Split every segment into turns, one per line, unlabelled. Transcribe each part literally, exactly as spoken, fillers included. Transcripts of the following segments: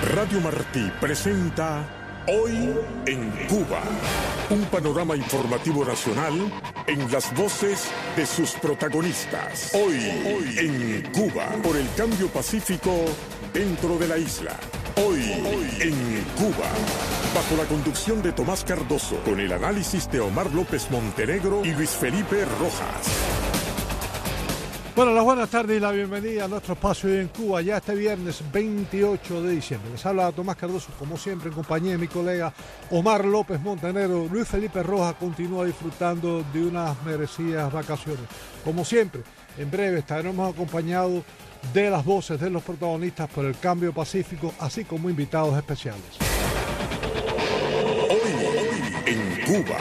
Radio Martí presenta Hoy en Cuba, un panorama informativo nacional en las voces de sus protagonistas. Hoy, Hoy en Cuba, por el cambio pacífico dentro de la isla. Hoy, Hoy en Cuba, bajo la conducción de Tomás Cardoso, con el análisis de Omar López Montenegro y Luis Felipe Rojas.
Bueno, las buenas tardes y la bienvenida a nuestro espacio Hoy en Cuba, ya este viernes veintiocho de diciembre. Les habla Tomás Cardoso, como siempre, en compañía de mi colega Omar López Montenegro. Luis Felipe Rojas continúa disfrutando de unas merecidas vacaciones. Como siempre, en breve estaremos acompañados de las voces de los protagonistas por el cambio pacífico, así como invitados especiales.
Hoy, hoy en Cuba.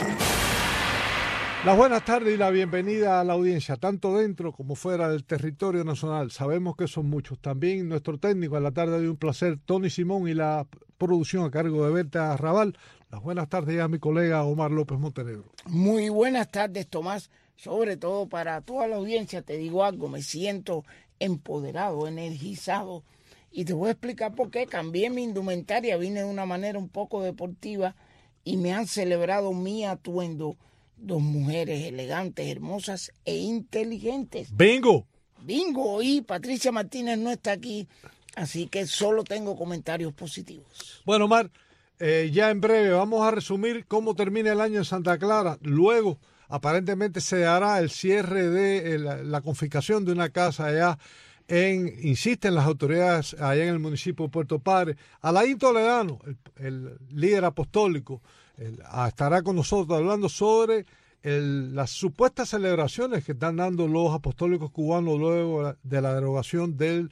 Las buenas tardes y la bienvenida a la audiencia, tanto dentro como fuera del territorio nacional. Sabemos que son muchos. También nuestro técnico en la tarde de un placer, Tony Simón, y la producción a cargo de Berta Raval. Las buenas tardes ya a mi colega Omar López Montenegro.
Muy buenas tardes, Tomás. Sobre todo para toda la audiencia, te digo algo, me siento empoderado, energizado. Y te voy a explicar por qué. Cambié mi indumentaria, vine de una manera un poco deportiva y me han celebrado mi atuendo. Dos mujeres elegantes, hermosas e inteligentes.
¡Bingo!
¡Bingo! Y Patricia Martínez no está aquí, así que solo tengo comentarios positivos.
Bueno, Omar, eh, ya en breve vamos a resumir cómo termina el año en Santa Clara. Luego, aparentemente, se hará el cierre de eh, la, la confiscación de una casa allá en, insisten las autoridades allá en el municipio de Puerto Padre. Alain Toledano, el, el líder apostólico, el, estará con nosotros hablando sobre el, las supuestas celebraciones que están dando los apostólicos cubanos luego de la derogación del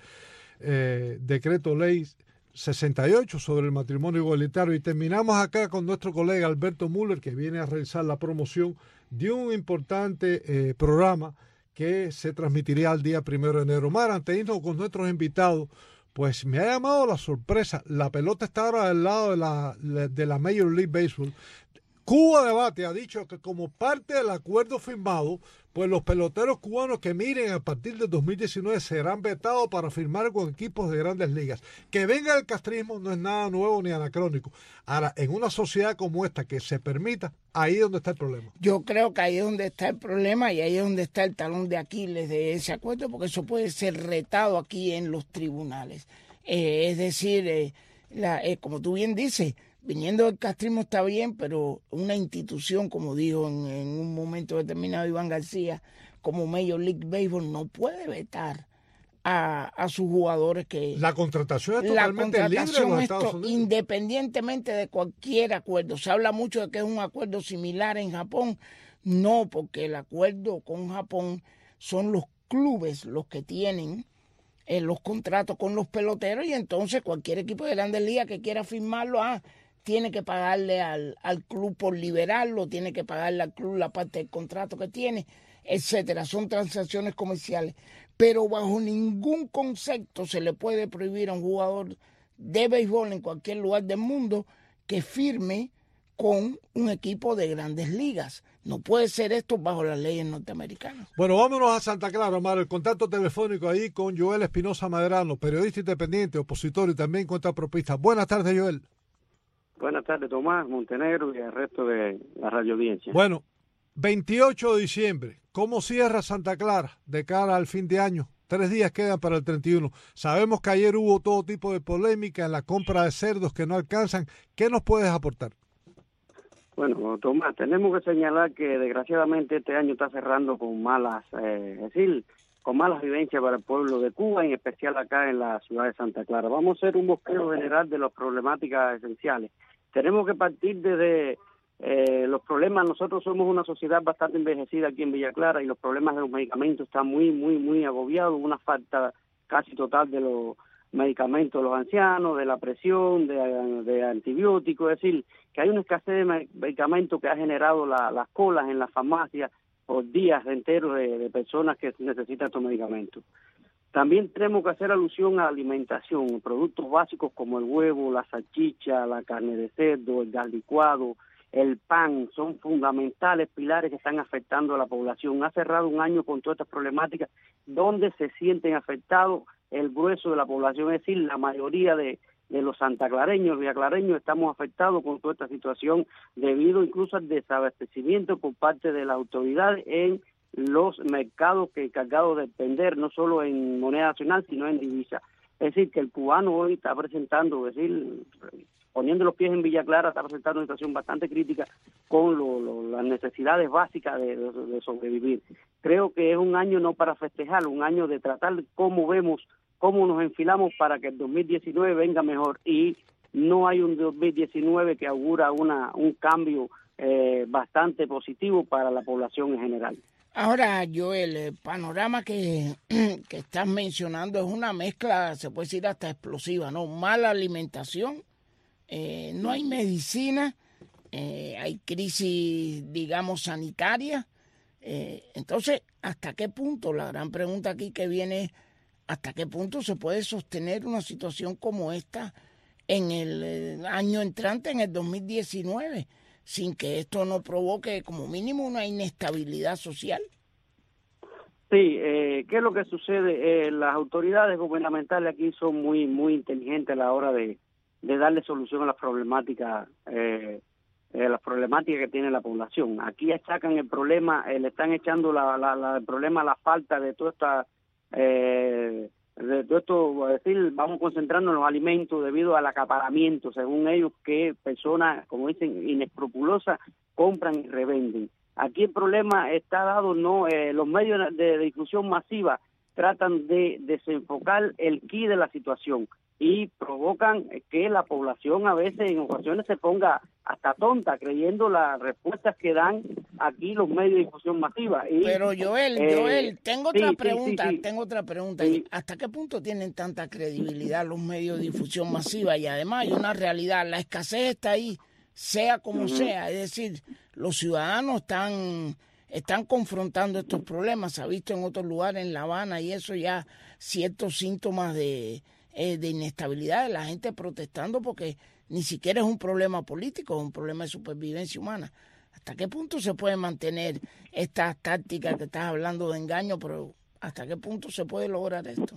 eh, decreto ley sesenta y ocho sobre el matrimonio igualitario. Y terminamos acá con nuestro colega Alberto Müller, que viene a realizar la promoción de un importante eh, programa que se transmitiría el día primero de enero. Mar, antes de irnos con nuestros invitados, pues me ha llamado la sorpresa. La pelota está ahora del lado de la, de la Major League Baseball. Cuba Debate ha dicho que como parte del acuerdo firmado, pues los peloteros cubanos que miren a partir de dos mil diecinueve serán vetados para firmar con equipos de grandes ligas. Que venga el castrismo no es nada nuevo ni anacrónico. Ahora, en una sociedad como esta que se permita, ahí es donde está el problema.
Yo creo que ahí es donde está el problema y ahí es donde está el talón de Aquiles de ese acuerdo, porque eso puede ser retado aquí en los tribunales. Eh, es decir, eh, la, eh, como tú bien dices, viniendo del castrismo está bien, pero una institución, como dijo en, en un momento determinado Iván García, como Major League Baseball, no puede vetar a, a sus jugadores. Que
la contratación es totalmente
la contratación
libre en los
esto,
Estados Unidos.
Independientemente de cualquier acuerdo. Se habla mucho de que es un acuerdo similar en Japón. No, porque el acuerdo con Japón son los clubes los que tienen eh, los contratos con los peloteros, y entonces cualquier equipo de Grandes Ligas que quiera firmarlo, ah, tiene que pagarle al, al club por liberarlo, tiene que pagarle al club la parte del contrato que tiene, etcétera. Son transacciones comerciales. Pero bajo ningún concepto se le puede prohibir a un jugador de béisbol en cualquier lugar del mundo que firme con un equipo de Grandes Ligas. No puede ser esto bajo las leyes norteamericanas.
Bueno, vámonos a Santa Clara, Omar. El contacto telefónico ahí con Joel Espinosa Maderano, periodista independiente, opositor y también contrapropista. Buenas tardes, Joel.
Buenas tardes, Tomás Montenegro y el resto de la radio audiencia.
Bueno, veintiocho de diciembre, ¿cómo cierra Santa Clara de cara al fin de año? Tres días quedan para el treinta y uno. Sabemos que ayer hubo todo tipo de polémica en la compra de cerdos que no alcanzan. ¿Qué nos puedes aportar?
Bueno, Tomás, tenemos que señalar que desgraciadamente este año está cerrando con malas, eh, es decir, con malas vivencias para el pueblo de Cuba, en especial acá en la ciudad de Santa Clara. Vamos a hacer un bosquejo general de las problemáticas esenciales. Tenemos que partir desde eh, los problemas. Nosotros somos una sociedad bastante envejecida aquí en Villa Clara y los problemas de los medicamentos están muy, muy, muy agobiados. Una falta casi total de los medicamentos de los ancianos, de la presión, de, de antibióticos. Es decir, que hay una escasez de medicamentos que ha generado la, las colas en las farmacias por días enteros de, de personas que necesitan estos medicamentos. También tenemos que hacer alusión a la alimentación, productos básicos como el huevo, la salchicha, la carne de cerdo, el gas licuado, el pan, son fundamentales pilares que están afectando a la población. Ha cerrado un año con todas estas problemáticas donde se sienten afectados el grueso de la población, es decir, la mayoría de, de los santaclareños, viaclareños, estamos afectados con toda esta situación debido incluso al desabastecimiento por parte de las autoridades en los mercados que encargados de vender no solo en moneda nacional sino en divisa. Es decir, que el cubano hoy está presentando, es decir, poniendo los pies en Villa Clara, está presentando una situación bastante crítica con lo, lo, las necesidades básicas de, de, de sobrevivir. Creo que es un año no para festejar, un año de tratar cómo vemos, cómo nos enfilamos para que el dos mil diecinueve venga mejor, y no hay un dos mil diecinueve que augura una un cambio eh, bastante positivo para la población en general.
Ahora, Joel, el panorama que, que estás mencionando es una mezcla, se puede decir hasta explosiva, ¿no? Mala alimentación, eh, no hay medicina, eh, hay crisis, digamos, sanitaria. Eh, entonces, ¿hasta qué punto? La gran pregunta aquí que viene es, ¿hasta qué punto se puede sostener una situación como esta en el, el año entrante, en el dos mil diecinueve? Sin que esto no provoque como mínimo una inestabilidad social.
Sí, eh, ¿qué es lo que sucede? Eh, las autoridades gubernamentales aquí son muy muy inteligentes a la hora de, de darle solución a las problemáticas eh, eh, las problemáticas que tiene la población. Aquí achacan el problema, eh, le están echando la, la, la, el problema a la falta de toda esta... Eh, de todo esto, es decir, vamos concentrando en los alimentos debido al acaparamiento, según ellos, que personas, como dicen, inescrupulosas, compran y revenden. Aquí el problema está dado, no, eh, los medios de difusión masiva tratan de desenfocar el quid de la situación y provocan que la población a veces, en ocasiones, se ponga hasta tonta creyendo las respuestas que dan aquí los medios de difusión masiva. Y,
Pero Joel,
eh,
Joel, tengo otra
sí,
pregunta,
sí, sí, sí.
tengo otra pregunta.
Sí.
¿Hasta qué punto tienen tanta credibilidad los medios de difusión masiva? Y además hay una realidad, la escasez está ahí, sea como uh-huh. sea, es decir, los ciudadanos están están confrontando estos problemas, se ha visto en otros lugares, en La Habana y eso, ya ciertos síntomas de, eh, de inestabilidad, de la gente protestando porque ni siquiera es un problema político, es un problema de supervivencia humana. ¿Hasta qué punto se puede mantener esta táctica que estás hablando de engaño, pero hasta qué punto se puede lograr esto?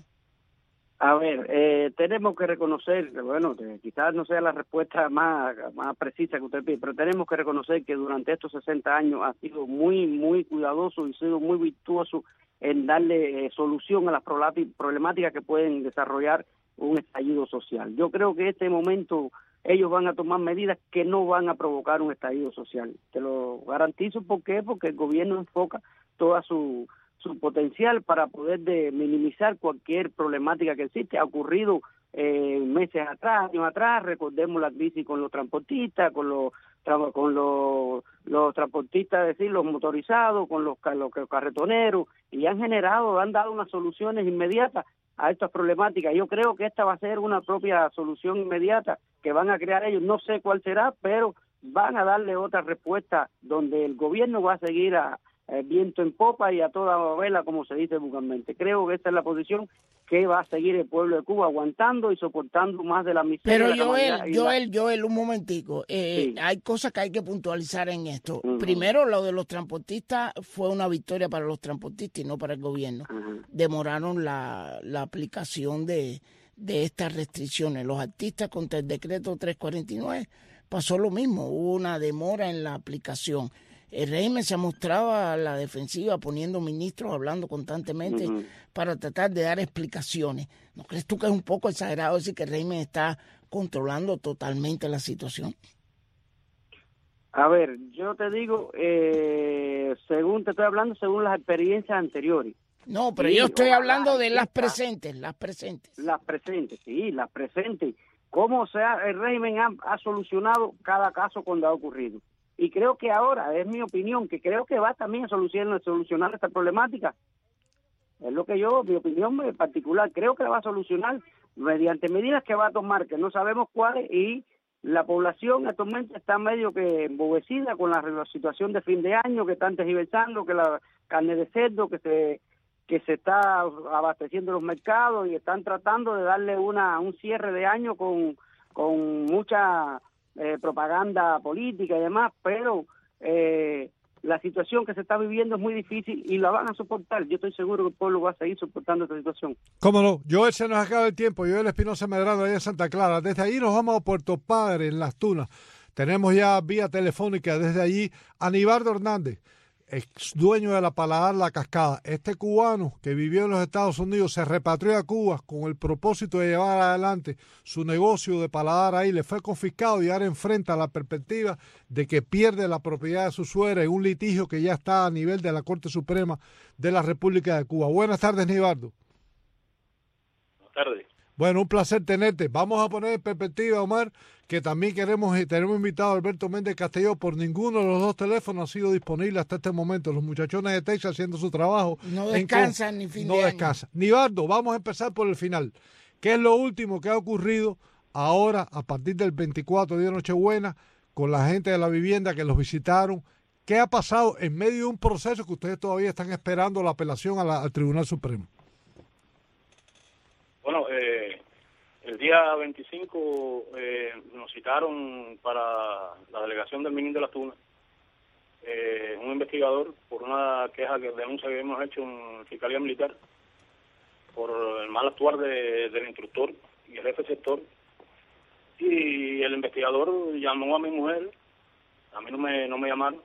A ver, eh, tenemos que reconocer, bueno, que quizás no sea la respuesta más, más precisa que usted pide, pero tenemos que reconocer que durante estos sesenta años ha sido muy, muy cuidadoso y ha sido muy virtuoso en darle eh, solución a las problemáticas que pueden desarrollar un estallido social. Yo creo que en este momento ellos van a tomar medidas que no van a provocar un estallido social. Te lo garantizo. ¿Por qué? Porque el gobierno enfoca toda su... su potencial para poder de minimizar cualquier problemática que existe. Ha ocurrido eh, meses atrás, años atrás, recordemos la crisis con los transportistas, con los con los, los transportistas, es decir, los motorizados, con los, los carretoneros, y han generado, han dado unas soluciones inmediatas a estas problemáticas. Yo creo que esta va a ser una propia solución inmediata que van a crear ellos, no sé cuál será, pero van a darle otra respuesta donde el gobierno va a seguir a Eh, viento en popa y a toda vela, como se dice vulgarmente. Creo que esta es la posición que va a seguir el pueblo de Cuba, aguantando y soportando más de la miseria.
Pero Joel, Joel, la... Joel, un momentico. Eh,
sí.
Hay cosas que hay que puntualizar en esto.
Uh-huh.
Primero, lo de los transportistas fue una victoria para los transportistas y no para el gobierno. Uh-huh. Demoraron la, la aplicación de, de estas restricciones. Los artistas, contra el decreto trescientos cuarenta y nueve, pasó lo mismo. Hubo una demora en la aplicación. El régimen se mostraba a la defensiva, poniendo ministros, hablando constantemente uh-huh. para tratar de dar explicaciones. ¿No crees tú que es un poco exagerado decir que el régimen está controlando totalmente la situación?
A ver, yo te digo, eh, según te estoy hablando, según las experiencias anteriores.
No, pero
sí,
yo estoy hablando de las
esta,
presentes, las presentes.
Las presentes, sí, las presentes. Cómo sea, el régimen ha, ha solucionado cada caso cuando ha ocurrido. Y creo que ahora, es mi opinión, que creo que va también a solucionar, solucionar esta problemática. Es lo que yo, mi opinión en particular, creo que la va a solucionar mediante medidas que va a tomar, que no sabemos cuáles, y la población actualmente está medio que embobecida con la, la situación de fin de año, que están tergiversando, que la carne de cerdo, que se que se está abasteciendo los mercados, y están tratando de darle una un cierre de año con, con mucha... Eh, propaganda política y demás, pero eh, la situación que se está viviendo es muy difícil y la van a soportar. Yo estoy seguro que el pueblo va a seguir soportando esta situación.
Cómo no, Joel, se nos acaba el tiempo. Joel Espinosa Medrano, allá en Santa Clara. Desde ahí nos vamos a Puerto Padre, en Las Tunas. Tenemos ya vía telefónica desde allí a Nibardo Hernández, ex dueño de la Paladar La Cascada. Este cubano que vivió en los Estados Unidos se repatrió a Cuba con el propósito de llevar adelante su negocio de paladar ahí. Le fue confiscado y ahora enfrenta la perspectiva de que pierde la propiedad de su suegra en un litigio que ya está a nivel de la Corte Suprema de la República de Cuba. Buenas tardes, Nibardo.
Buenas tardes.
Bueno, un placer tenerte. Vamos a poner en perspectiva, Omar, que también queremos tenemos invitado a Alberto Méndez Castelló. Por ninguno de los dos teléfonos ha sido disponible hasta este momento. Los muchachones de Texas haciendo su trabajo.
No descansan ni fin
no
de año.
descansan. Nibardo, vamos a empezar por el final. ¿Qué es lo último que ha ocurrido ahora, a partir del veinticuatro, día de Nochebuena, con la gente de la vivienda que los visitaron? ¿Qué ha pasado en medio de un proceso que ustedes todavía están esperando la apelación a la, al Tribunal Supremo?
Bueno, eh, el día veinticinco eh, nos citaron para la delegación del Minín de Las Tunas, eh, un investigador por una queja que denuncia que hemos hecho en Fiscalía Militar por el mal actuar de, del instructor y el jefe de sector. Y el investigador llamó a mi mujer, a mí no me, no me llamaron,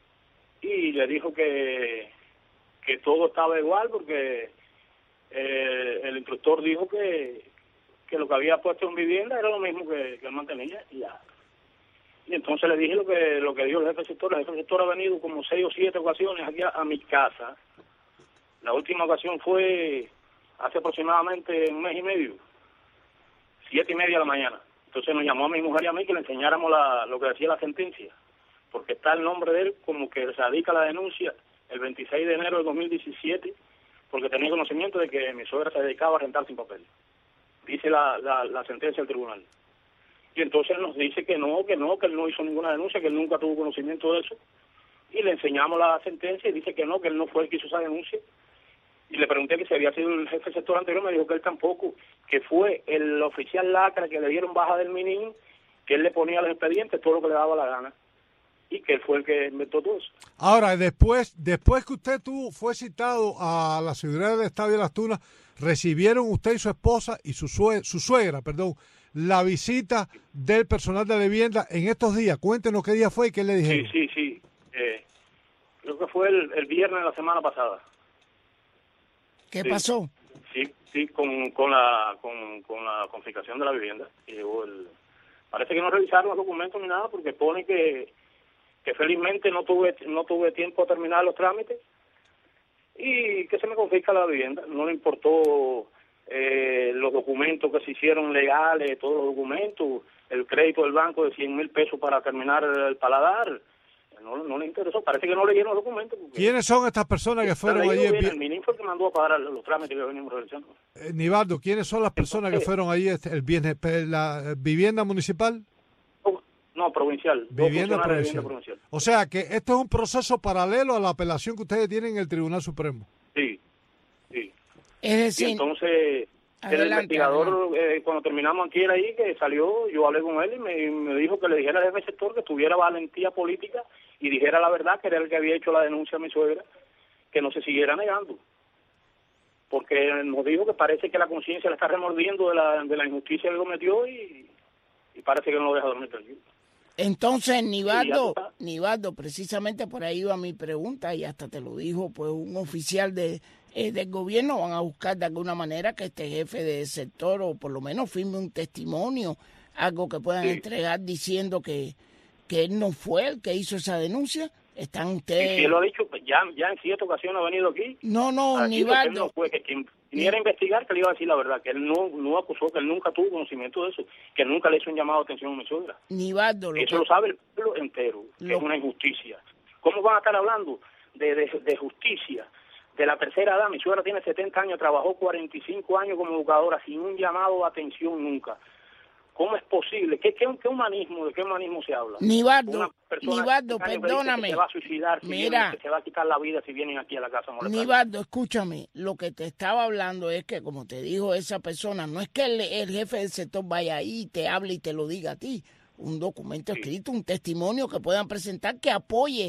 y le dijo que, que todo estaba igual porque Eh, el instructor dijo que, que lo que había puesto en vivienda era lo mismo que, que él mantenía y ya. Y entonces le dije lo que lo que dijo el jefe de sector. El jefe de sector ha venido como seis o siete ocasiones aquí a, a mi casa. La última ocasión fue hace aproximadamente un mes y medio, siete y media de la mañana. Entonces nos llamó a mi mujer y a mí que le enseñáramos la, lo que decía la sentencia, porque está el nombre de él como que radica la denuncia el veintiséis de enero de dos mil diecisiete, porque tenía conocimiento de que mi suegra se dedicaba a rentar sin papel. Dice la, la, la sentencia del tribunal. Y entonces él nos dice que no, que no, que él no hizo ninguna denuncia, que él nunca tuvo conocimiento de eso. Y le enseñamos la sentencia y dice que no, que él no fue el que hizo esa denuncia. Y le pregunté que si había sido el jefe del sector anterior, me dijo que él tampoco, que fue el oficial Lacra que le dieron baja del Minín, que él le ponía los expedientes, todo lo que le daba la gana. Y que él fue el que inventó todo eso.
Ahora, después después que usted tuvo, fue citado a la ciudad del Estadio de Las Tunas, recibieron usted y su esposa y su, sue, su suegra, perdón, la visita del personal de la vivienda en estos días. Cuéntenos qué día fue y qué le dijeron.
Sí, sí, sí. Eh, creo que fue el, el viernes de la semana pasada.
¿Qué
sí,
pasó?
Sí, sí, con, con, la, con, con la confiscación de la vivienda. Y llegó el, parece que no revisaron los documentos ni nada porque pone que que felizmente no tuve no tuve tiempo a terminar los trámites y que se me confisca la vivienda. No le importó eh, los documentos que se hicieron legales, todos los documentos, el crédito del banco de cien mil pesos para terminar el paladar. No, no le interesó, parece que no leyeron los documentos.
¿Quiénes son estas personas que fueron allí?
El, el Minín fue el que mandó a pagar los trámites que venimos realizando.
Eh, Nibardo, ¿quiénes son las personas Entonces, que fueron allí el viernes? ¿La vivienda municipal?
No, provincial.
Vivienda provincial. vivienda provincial. O sea que esto es un proceso paralelo a la apelación que ustedes tienen en el Tribunal Supremo.
Sí, sí.
Es decir,
y entonces adelante, el investigador, eh, cuando terminamos aquí ahí, que salió, yo hablé con él y me, me dijo que le dijera al jefe del sector que tuviera valentía política y dijera la verdad, que era el que había hecho la denuncia a mi suegra, que no se siguiera negando. Porque nos dijo que parece que la conciencia la está remordiendo de la, de la injusticia que cometió y, y parece que no lo deja dormir tranquilo.
Entonces, Nibardo, Nibardo, precisamente por ahí iba mi pregunta y hasta te lo dijo pues un oficial de eh, del gobierno. Van a buscar de alguna manera que este jefe de sector o por lo menos firme un testimonio, algo que puedan sí. entregar diciendo que, que él no fue el que hizo esa denuncia. Están ustedes...
Sí, sí, él lo ha dicho, ya, ya en siete ocasiones ha venido aquí.
No, no, Nibardo.
No fue, que quien viniera a investigar, que le iba a decir la verdad, que él no, no acusó, que él nunca tuvo conocimiento de eso, que nunca le hizo un llamado de atención a mi suegra.
Nibardo.
Eso
que...
lo sabe el pueblo entero, que lo... es una injusticia. ¿Cómo van a estar hablando de, de, de justicia? De la tercera edad, mi suegra tiene setenta años, trabajó cuarenta y cinco años como educadora sin un llamado de atención nunca. ¿Cómo es posible? ¿Qué, qué, qué humanismo? ¿De qué humanismo se habla?
Nibardo, Nibardo, perdóname.
Que se va a suicidar, si
Mira,
vienen, que se va a quitar la vida si vienen aquí a la casa.
Nibardo, escúchame. Lo que te estaba hablando es que, como te dijo esa persona, no es que el, el jefe del sector vaya ahí y te hable y te lo diga a ti. Un documento sí. escrito, un testimonio que puedan presentar que apoye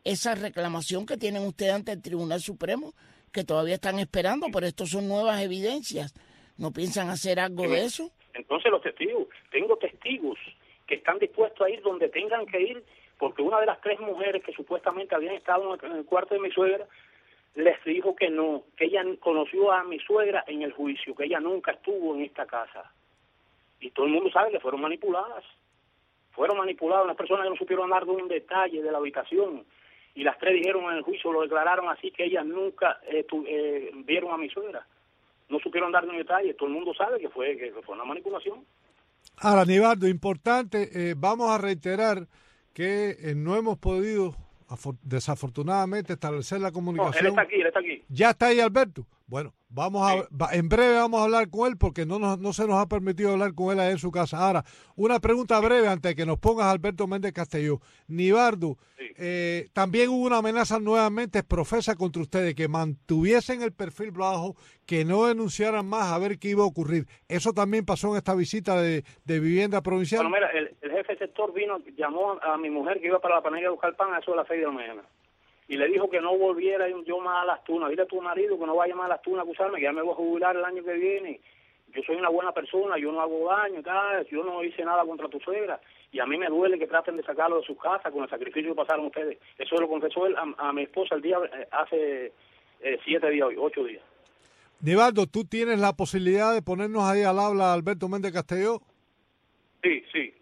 esa reclamación que tienen ustedes ante el Tribunal Supremo, que todavía están esperando, pero estos son nuevas evidencias. ¿No piensan hacer algo de eso?
Entonces los testigos, tengo testigos que están dispuestos a ir donde tengan que ir, porque una de las tres mujeres que supuestamente habían estado en el cuarto de mi suegra, les dijo que no, que ella conoció a mi suegra en el juicio, que ella nunca estuvo en esta casa. Y todo el mundo sabe que fueron manipuladas. Fueron manipuladas, unas personas que no supieron dar de un detalle de la habitación. Y las tres dijeron en el juicio, lo declararon así, que ellas nunca eh, tu, eh, vieron a mi suegra. No supieron dar de un detalle. Todo el mundo sabe que fue, que fue una manipulación.
Ahora, Nivaldo, importante, eh, vamos a reiterar que eh, no hemos podido desafortunadamente establecer la comunicación.
No, él está aquí, él está aquí.
¿Ya está ahí, Alberto? Bueno, vamos a,
sí.
va, en breve vamos a hablar con él porque no, nos, no se nos ha permitido hablar con él ahí en su casa. Ahora, una pregunta breve antes de que nos pongas Alberto Méndez Castelló. Nivaldo, sí. eh, también hubo una amenaza nuevamente profesa contra ustedes, que mantuviesen el perfil bajo, que no denunciaran más a ver qué iba a ocurrir. ¿Eso también pasó en esta visita de, de vivienda provincial?
Bueno, mira, el, el jefe de sector vino, llamó a mi mujer que iba para la panadería a buscar pan a eso de las seis de la mañana. Y le dijo que no volviera yo más a Las Tunas. Dile a tu marido que no vaya más a Las Tunas a acusarme, que ya me voy a jubilar el año que viene. Yo soy una buena persona, yo no hago daño, tal, yo no hice nada contra tu suegra. Y a mí me duele que traten de sacarlo de sus casas con el sacrificio que pasaron ustedes. Eso lo confesó él a, a mi esposa el día eh, hace eh, siete días hoy, ocho días.
Nivaldo, ¿tú tienes la posibilidad de ponernos ahí al habla a Alberto Méndez Castelló?
Sí, sí.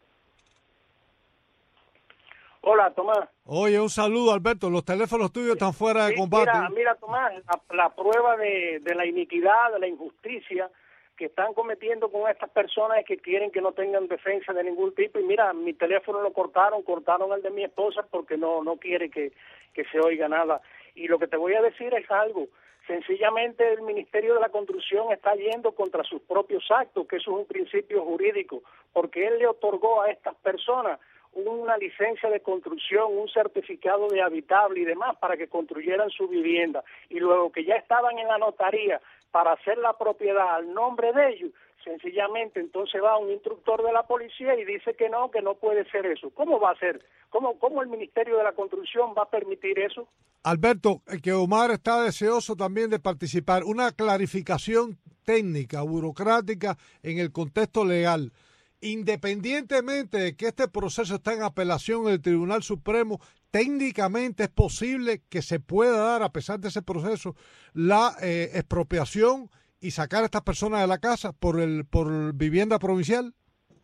Hola, Tomás.
Oye, un saludo, Alberto. Los teléfonos tuyos están fuera de combate.
Mira, mira Tomás, la, la prueba de, de la iniquidad, de la injusticia que están cometiendo con estas personas que quieren que no tengan defensa de ningún tipo. Y mira, mi teléfono lo cortaron, cortaron el de mi esposa porque no, no quiere que, que se oiga nada. Y lo que te voy a decir es algo. Sencillamente el Ministerio de la Construcción está yendo contra sus propios actos, que eso es un principio jurídico, porque él le otorgó a estas personas una licencia de construcción, un certificado de habitable y demás para que construyeran su vivienda. Y luego que ya estaban en la notaría para hacer la propiedad al nombre de ellos, sencillamente entonces va un instructor de la policía y dice que no, que no puede ser eso. ¿Cómo va a ser? ¿Cómo, cómo el Ministerio de la Construcción va a permitir eso?
Alberto, que Omar está deseoso también de participar. Una clarificación técnica, burocrática en el contexto legal. Independientemente de que este proceso está en apelación en el Tribunal Supremo, técnicamente es posible que se pueda dar, a pesar de ese proceso, la eh, expropiación y sacar a estas personas de la casa por el por vivienda provincial.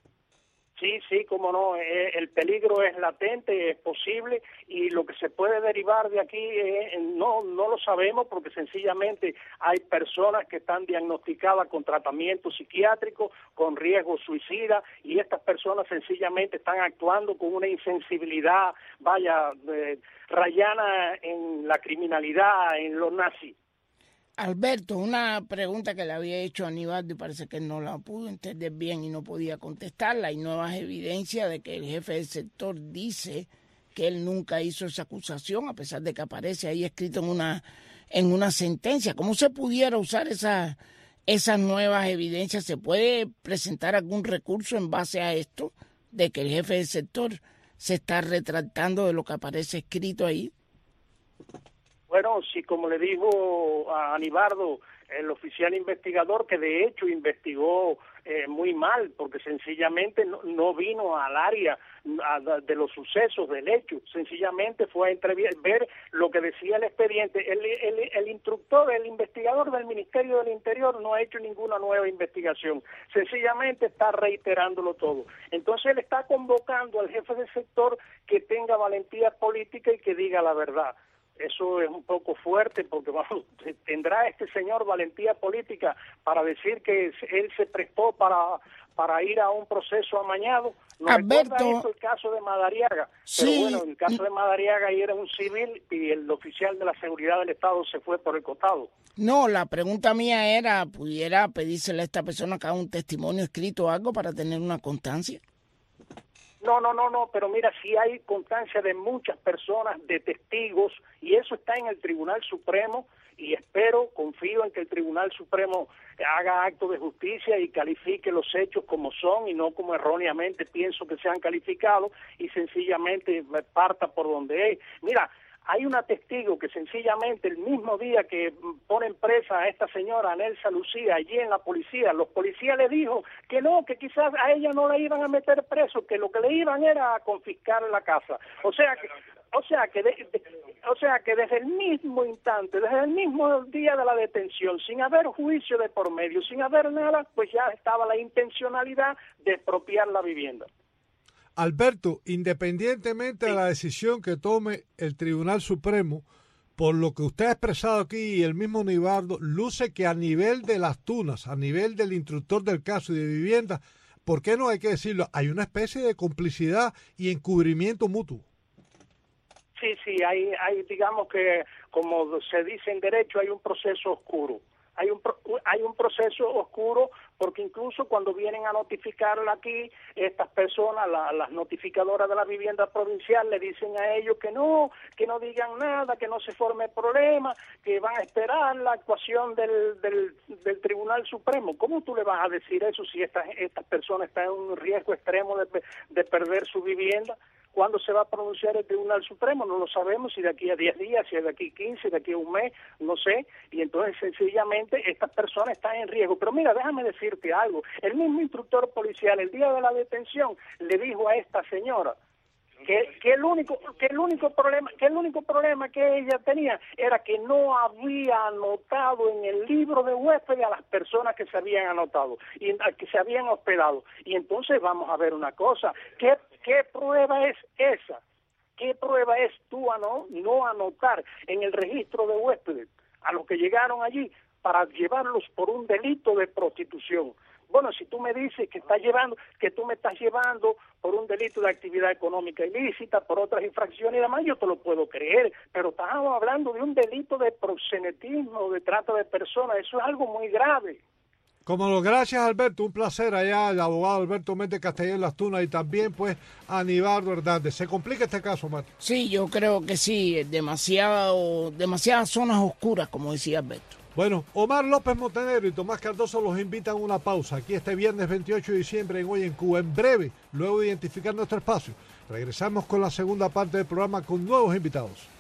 Sí, sí, cómo no, eh, el peligro es latente, es posible, y lo que se puede derivar de aquí eh, no no lo sabemos, porque sencillamente hay personas que están diagnosticadas con tratamiento psiquiátrico, con riesgo suicida, y estas personas sencillamente están actuando con una insensibilidad, vaya, eh, rayana en la criminalidad, en los nazis.
Alberto, una pregunta que le había hecho a Nivaldo y parece que no la pudo entender bien y no podía contestarla. Hay nuevas evidencias de que el jefe del sector dice que él nunca hizo esa acusación, a pesar de que aparece ahí escrito en una en una sentencia. ¿Cómo se pudiera usar esa, esas nuevas evidencias? ¿Se puede presentar algún recurso en base a esto, de que el jefe del sector se está retractando de lo que aparece escrito ahí?
Bueno, sí, como le dijo a Nivaldo, el oficial investigador, que de hecho investigó eh, muy mal, porque sencillamente no, no vino al área a, de los sucesos del hecho, sencillamente fue a entrevistar, ver lo que decía el expediente. El, el, el instructor, el investigador del Ministerio del Interior no ha hecho ninguna nueva investigación, sencillamente está reiterándolo todo. Entonces él está convocando al jefe del sector que tenga valentía política y que diga la verdad. Eso es un poco fuerte porque vamos, tendrá este señor valentía política para decir que él se prestó para para ir a un proceso amañado. ¿No
Alberto,
recuerda esto el caso de Madariaga?
Sí.
Pero bueno, en el caso de Madariaga ahí era un civil y el oficial de la seguridad del Estado se fue por el costado.
No, la pregunta mía era, ¿pudiera pedírsele a esta persona que haga un testimonio escrito o algo para tener una constancia?
No, no, no, no, pero mira, sí hay constancia de muchas personas, de testigos, y eso está en el Tribunal Supremo, y espero, confío en que el Tribunal Supremo haga acto de justicia y califique los hechos como son y no como erróneamente pienso que se han calificado, y sencillamente parta por donde es. Mira, Hay una testigo que sencillamente el mismo día que ponen presa a esta señora Nelsa Lucía allí en la policía, los policías le dijo que no, que quizás a ella no la iban a meter preso, que lo que le iban era a confiscar la casa. O sea que O sea que de, de, o sea que desde el mismo instante, desde el mismo día de la detención, sin haber juicio de por medio, sin haber nada, pues ya estaba la intencionalidad de expropiar la vivienda.
Alberto, independientemente sí. de la decisión que tome el Tribunal Supremo, por lo que usted ha expresado aquí y el mismo Nivardo, luce que a nivel de las tunas, a nivel del instructor del caso y de vivienda, ¿por qué no hay que decirlo? Hay una especie de complicidad y encubrimiento mutuo.
Sí, sí, hay, hay, digamos que, como se dice en derecho, hay un proceso oscuro. Hay un, hay un proceso oscuro porque incluso cuando vienen a notificarla aquí, estas personas, la, las notificadoras de la vivienda provincial, le dicen a ellos que no, que no digan nada, que no se forme problema, que van a esperar la actuación del, del, del Tribunal Supremo. ¿Cómo tú le vas a decir eso si estas estas personas están en un riesgo extremo de, de perder su vivienda? ¿Cuándo se va a pronunciar el Tribunal Supremo? No lo sabemos, si de aquí a diez días, si de aquí a quince, de aquí a un mes, no sé. Y entonces, sencillamente, estas personas están en riesgo. Pero mira, déjame decirte algo. El mismo instructor policial, el día de la detención, le dijo a esta señora que, que el único que el único problema que el único problema que ella tenía era que no había anotado en el libro de huéspedes a las personas que se habían anotado y que se habían hospedado. Y entonces vamos a ver una cosa, ¿qué ¿Qué prueba es esa? ¿Qué prueba es tú a no, no anotar en el registro de huéspedes a los que llegaron allí para llevarlos por un delito de prostitución? Bueno, si tú me dices que estás llevando, que tú me estás llevando por un delito de actividad económica ilícita, por otras infracciones y demás, yo te lo puedo creer, pero estábamos hablando de un delito de proxenetismo, de trata de personas, eso es algo muy grave.
Como lo, gracias Alberto, un placer allá, el abogado Alberto Méndez Castellén Las Tunas y también pues a Nivardo Hernández. ¿Se complica este caso, Martín?
Sí, yo creo que sí, demasiado, demasiadas zonas oscuras, como decía Alberto.
Bueno, Omar López Montenegro y Tomás Cardoso los invitan a una pausa aquí este viernes veintiocho de diciembre en Hoy en Cuba. En breve, luego de identificar nuestro espacio, regresamos con la segunda parte del programa con nuevos invitados.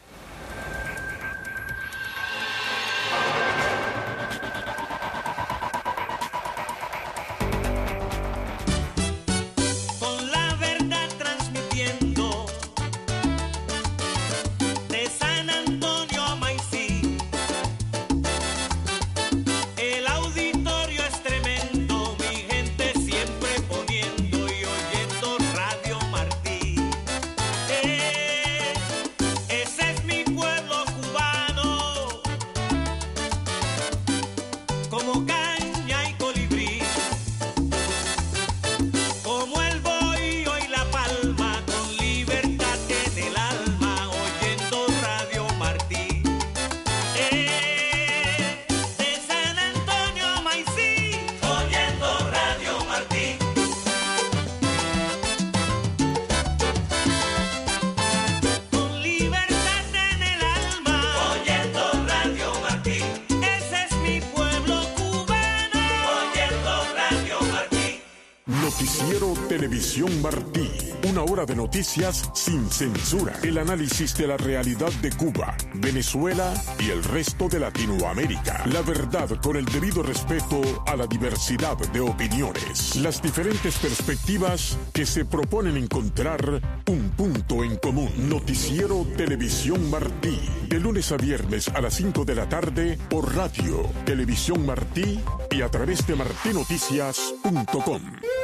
Noticiero Televisión Martí. Una hora de noticias sin censura. El análisis de la realidad de Cuba, Venezuela y el resto de Latinoamérica. La verdad con el debido respeto a la diversidad de opiniones. Las diferentes perspectivas que se proponen encontrar un punto en común. Noticiero Televisión Martí. De lunes a viernes a las cinco de la tarde por Radio Televisión Martí y a través de martí noticias punto com.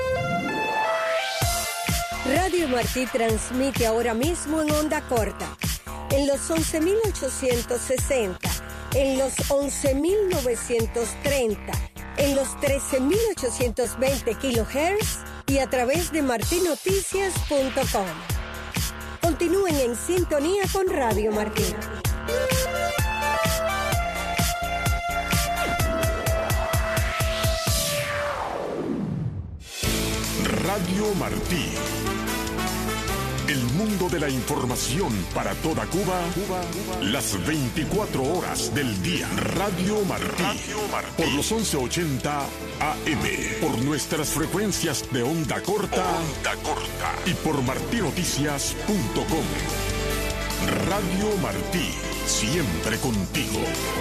Radio Martí transmite ahora mismo en onda corta, en los once mil ochocientos sesenta, en los once mil novecientos treinta, en los trece mil ochocientos veinte kilohertz y a través de martí noticias punto com. Continúen en sintonía con Radio Martí.
Radio Martí. El mundo de la información para toda Cuba, Cuba, Cuba. Las veinticuatro horas del día. Radio Martí. Radio Martí. Por los once ochenta A M. Por nuestras frecuencias de onda corta. Onda corta. Y por martí noticias punto com. Radio Martí, siempre contigo.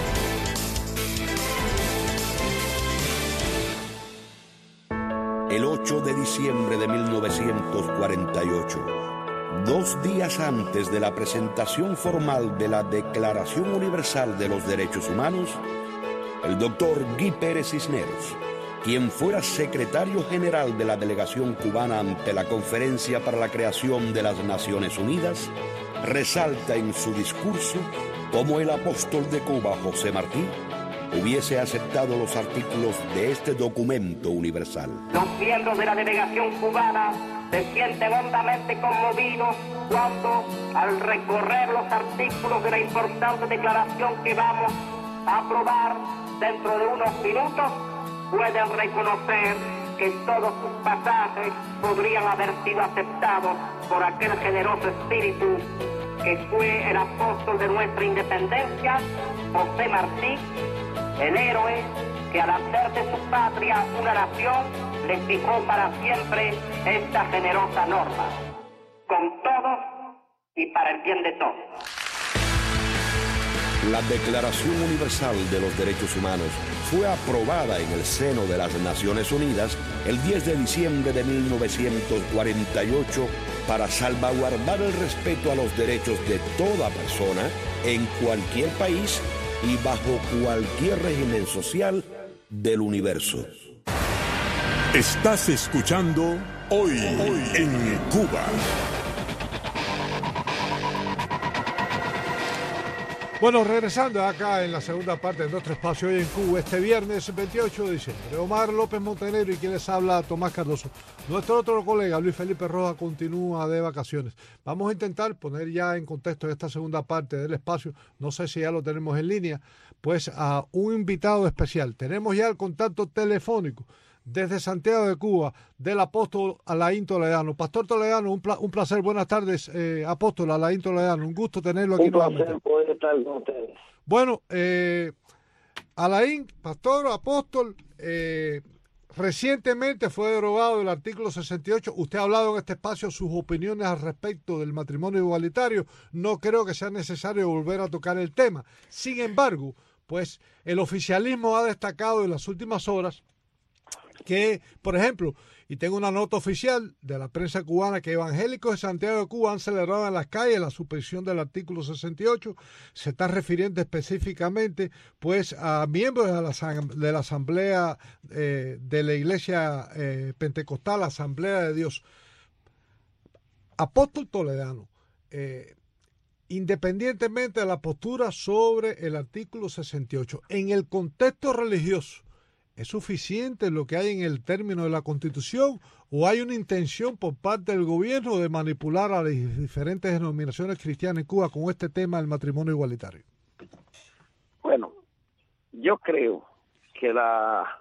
El ocho de diciembre de mil novecientos cuarenta y ocho, dos días antes de la presentación formal de la Declaración Universal de los Derechos Humanos, el doctor Guy Pérez Cisneros, quien fuera secretario general de la delegación cubana ante la Conferencia para la Creación de las Naciones Unidas, resalta en su discurso cómo el apóstol de Cuba, José Martí, hubiese aceptado los artículos de este documento universal.
Los miembros de la delegación cubana se sienten hondamente conmovidos cuando, al recorrer los artículos de la importante declaración que vamos a aprobar dentro de unos minutos, pueden reconocer que todos sus pasajes podrían haber sido aceptados por aquel generoso espíritu que fue el apóstol de nuestra independencia, José Martí, el héroe que al hacer de su patria una nación le fijó para siempre esta generosa norma, con todos y para el bien de todos.
La Declaración Universal de los Derechos Humanos fue aprobada en el seno de las Naciones Unidas el diez de diciembre de mil novecientos cuarenta y ocho para salvaguardar el respeto a los derechos de toda persona en cualquier país y bajo cualquier régimen social del universo.
Estás escuchando Hoy, Hoy en Cuba.
Bueno, regresando acá en la segunda parte de nuestro espacio Hoy en Cuba, este viernes veintiocho de diciembre. Omar López Montenegro y quien les habla, Tomás Cardoso. Nuestro otro colega, Luis Felipe Rojas, continúa de vacaciones. Vamos a intentar poner ya en contexto esta segunda parte del espacio, no sé si ya lo tenemos en línea, pues a un invitado especial. Tenemos ya el contacto telefónico desde Santiago de Cuba, del apóstol Alain Toledano. Pastor Toledano, un, pla- un placer, buenas tardes, eh, apóstol Alain Toledano, un gusto tenerlo aquí.
Un placer nuevamente poder estar con ustedes.
Bueno, eh, Alain, pastor, apóstol, eh, recientemente fue derogado el artículo sesenta y ocho. Usted ha hablado en este espacio sus opiniones al respecto del matrimonio igualitario. No creo que sea necesario volver a tocar el tema. Sin embargo, pues el oficialismo ha destacado en las últimas horas que, por ejemplo, y tengo una nota oficial de la prensa cubana, que evangélicos de Santiago de Cuba han celebrado en las calles la suspensión del artículo sesenta y ocho. Se está refiriendo específicamente pues a miembros de la, de la Asamblea eh, de la Iglesia eh, Pentecostal, Asamblea de Dios. Apóstol Toledano, eh, independientemente de la postura sobre el artículo sesenta y ocho, en el contexto religioso, ¿es suficiente lo que hay en el término de la Constitución o hay una intención por parte del gobierno de manipular a las diferentes denominaciones cristianas en Cuba con este tema del matrimonio igualitario?
Bueno, yo creo que la,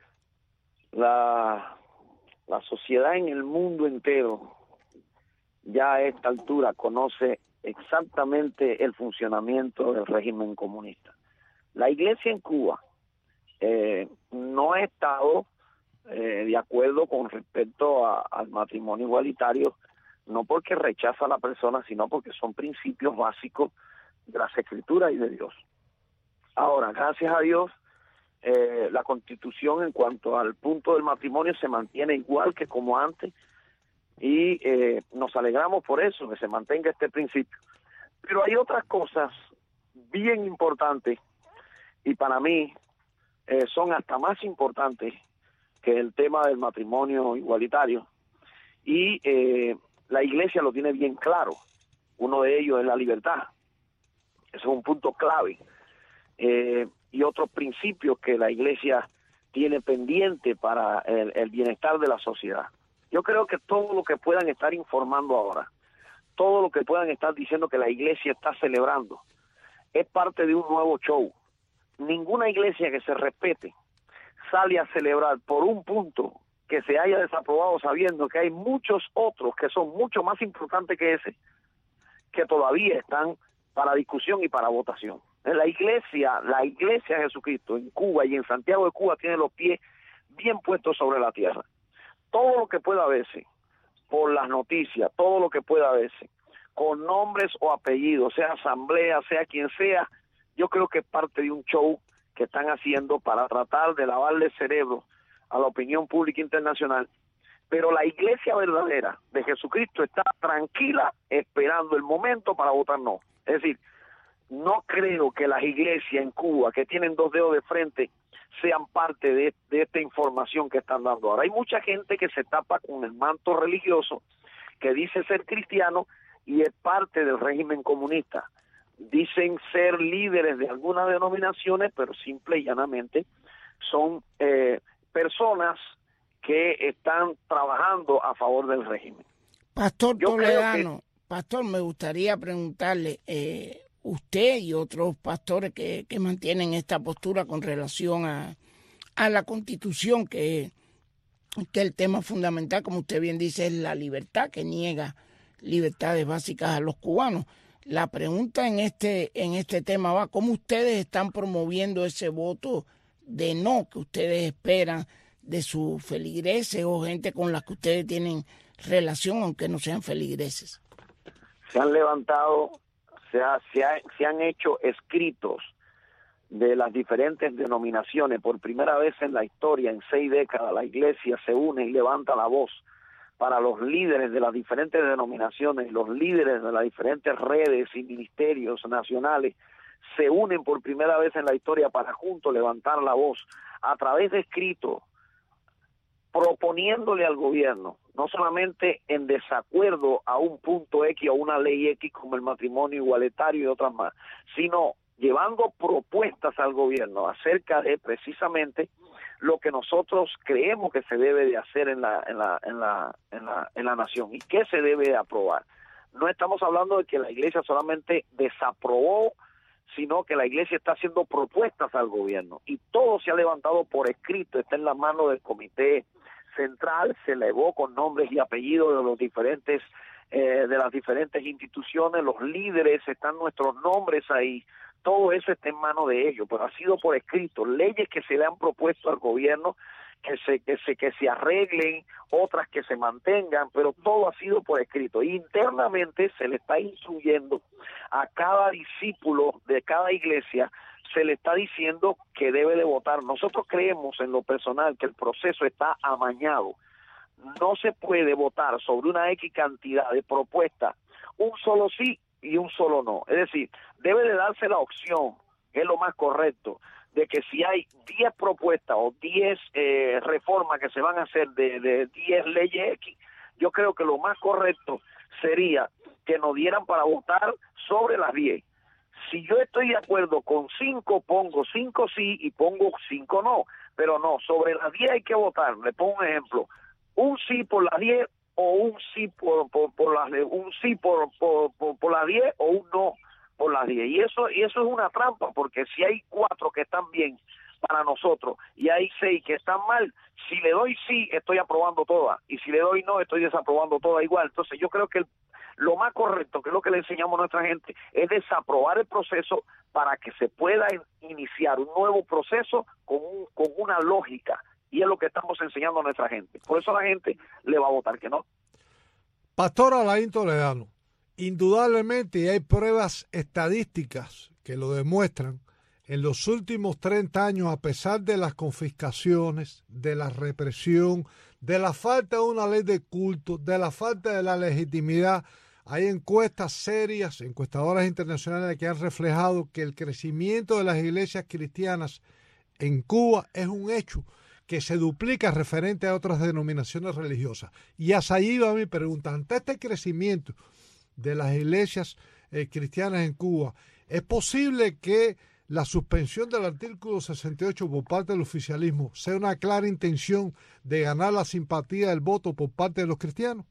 la, la sociedad en el mundo entero ya a esta altura conoce exactamente el funcionamiento del régimen comunista. La iglesia en Cuba Eh, no ha estado eh, de acuerdo con respecto a, al matrimonio igualitario, no porque rechaza a la persona, sino porque son principios básicos de las Escrituras y de Dios. Ahora, gracias a Dios, eh, la Constitución en cuanto al punto del matrimonio se mantiene igual que como antes y eh, nos alegramos por eso, que se mantenga este principio. Pero hay otras cosas bien importantes y para mí Eh, son hasta más importantes que el tema del matrimonio igualitario y eh, la iglesia lo tiene bien claro. Uno de ellos es la libertad, eso es un punto clave, eh, y otros principios que la iglesia tiene pendiente para el, el bienestar de la sociedad. Yo creo que todo lo que puedan estar informando ahora, todo lo que puedan estar diciendo que la iglesia está celebrando, es parte de un nuevo show. Ninguna iglesia que se respete sale a celebrar por un punto que se haya desaprobado sabiendo que hay muchos otros que son mucho más importantes que ese, que todavía están para discusión y para votación. La iglesia, la iglesia de Jesucristo en Cuba y en Santiago de Cuba tiene los pies bien puestos sobre la tierra. Todo lo que pueda verse por las noticias, todo lo que pueda verse con nombres o apellidos, sea asamblea, sea quien sea. Yo creo que es parte de un show que están haciendo para tratar de lavarle el cerebro a la opinión pública internacional. Pero la iglesia verdadera de Jesucristo está tranquila esperando el momento para votar no. Es decir, no creo que las iglesias en Cuba, que tienen dos dedos de frente, sean parte de, de esta información que están dando ahora. Hay mucha gente que se tapa con el manto religioso, que dice ser cristiano y es parte del régimen comunista. Dicen ser líderes de algunas denominaciones, pero simple y llanamente son eh, personas que están trabajando a favor del régimen.
Pastor
Yo
Toledano,
que...
pastor, me gustaría preguntarle, eh, usted y otros pastores que, que mantienen esta postura con relación a, a la Constitución, que, que el tema fundamental, como usted bien dice, es la libertad, que niega libertades básicas a los cubanos. La pregunta en este, en este tema va, ¿cómo ustedes están promoviendo ese voto de no que ustedes esperan de sus feligreses o gente con la que ustedes tienen relación, aunque no sean feligreses?
Se han levantado, se, ha, se, ha, se han hecho escritos de las diferentes denominaciones. Por primera vez en la historia, en seis décadas, la iglesia se une y levanta la voz para los líderes de las diferentes denominaciones, los líderes de las diferentes redes y ministerios nacionales, se unen por primera vez en la historia para juntos levantar la voz a través de escritos, proponiéndole al gobierno, no solamente en desacuerdo a un punto X o una ley X como el matrimonio igualitario y otras más, sino llevando propuestas al gobierno acerca de precisamente lo que nosotros creemos que se debe de hacer en la en la en la en la, en la nación y qué se debe de aprobar. No estamos hablando de que la iglesia solamente desaprobó, sino que la iglesia está haciendo propuestas al gobierno y todo se ha levantado por escrito, está en la mano del comité central, se elevó con nombres y apellidos de los diferentes eh, de las diferentes instituciones, los líderes, están nuestros nombres ahí, todo eso está en manos de ellos, pero ha sido por escrito, leyes que se le han propuesto al gobierno que se que se que se arreglen, otras que se mantengan, pero todo ha sido por escrito. Y internamente se le está instruyendo a cada discípulo de cada iglesia, se le está diciendo que debe de votar. Nosotros creemos en lo personal que el proceso está amañado. No se puede votar sobre una X cantidad de propuestas, un solo sí y un solo no. Es decir, debe de darse la opción, que es lo más correcto, de que si hay diez propuestas o diez eh, reformas que se van a hacer de, de diez leyes X, yo creo que lo más correcto sería que nos dieran para votar sobre las diez. Si yo estoy de acuerdo con cinco, pongo cinco sí y pongo cinco no, pero no, sobre las diez hay que votar. Le pongo un ejemplo, un sí por las diez o un sí por, por, por las un sí por, por, por, por las diez o un no por las diez. Y eso, y eso es una trampa, porque si hay cuatro que están bien para nosotros y hay seis que están mal, si le doy sí, estoy aprobando todas, y si le doy no, estoy desaprobando todas igual. Entonces yo creo que el, lo más correcto, que es lo que le enseñamos a nuestra gente, es desaprobar el proceso para que se pueda iniciar un nuevo proceso con, un, con una lógica, y es lo que estamos enseñando a nuestra gente. Por eso la gente le va a votar que no.
Pastor Alain Toledano, indudablemente hay pruebas estadísticas que lo demuestran. En los últimos treinta años, a pesar de las confiscaciones, de la represión, de la falta de una ley de culto, de la falta de la legitimidad, hay encuestas serias, encuestadoras internacionales que han reflejado que el crecimiento de las iglesias cristianas en Cuba es un hecho que se duplica referente a otras denominaciones religiosas. Y hasta allí va mi pregunta. Ante este crecimiento de las iglesias eh, cristianas en Cuba, ¿es posible que la suspensión del artículo sesenta y ocho por parte del oficialismo sea una clara intención de ganar la simpatía del voto por parte de los cristianos?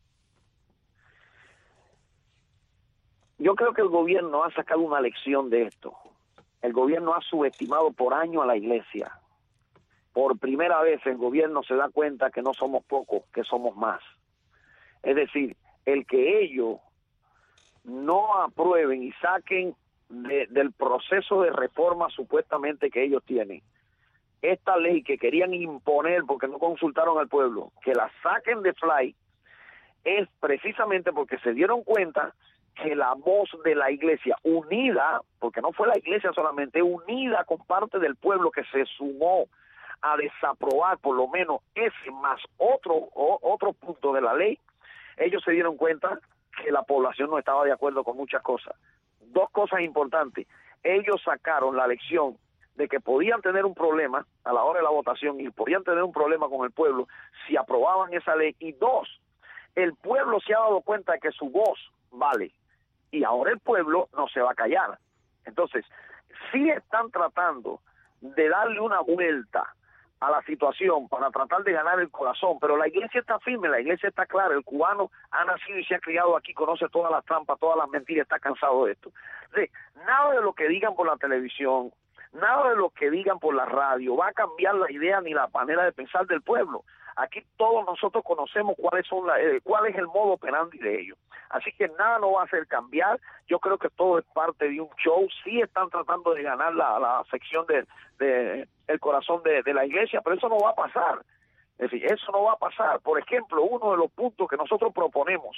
Yo creo que el gobierno ha sacado una lección de esto. El gobierno ha subestimado por años a la iglesia. Por primera vez el gobierno se da cuenta que no somos pocos, que somos más. Es decir, el que ellos no aprueben y saquen de, del proceso de reforma supuestamente que ellos tienen esta ley que querían imponer porque no consultaron al pueblo, que la saquen de fly, es precisamente porque se dieron cuenta que la voz de la iglesia unida, porque no fue la iglesia solamente, unida con parte del pueblo que se sumó a desaprobar por lo menos ese más otro o, otro punto de la ley, ellos se dieron cuenta que la población no estaba de acuerdo con muchas cosas. Dos cosas importantes. Ellos sacaron la lección de que podían tener un problema a la hora de la votación y podían tener un problema con el pueblo si aprobaban esa ley. Y dos, el pueblo se ha dado cuenta de que su voz vale y ahora el pueblo no se va a callar. Entonces, sí están tratando de darle una vuelta a la situación para tratar de ganar el corazón, pero la iglesia está firme, la iglesia está clara, el cubano ha nacido y se ha criado aquí, conoce todas las trampas, todas las mentiras, está cansado de esto. Entonces, nada de lo que digan por la televisión, nada de lo que digan por la radio va a cambiar la idea ni la manera de pensar del pueblo. Aquí todos nosotros conocemos cuáles son la, eh, cuál es el modo operandi de ellos. Así que nada nos va a hacer cambiar. Yo creo que todo es parte de un show. Sí están tratando de ganar la, la sección de, de el corazón de, de la iglesia, pero eso no va a pasar. Es decir, eso no va a pasar. Por ejemplo, uno de los puntos que nosotros proponemos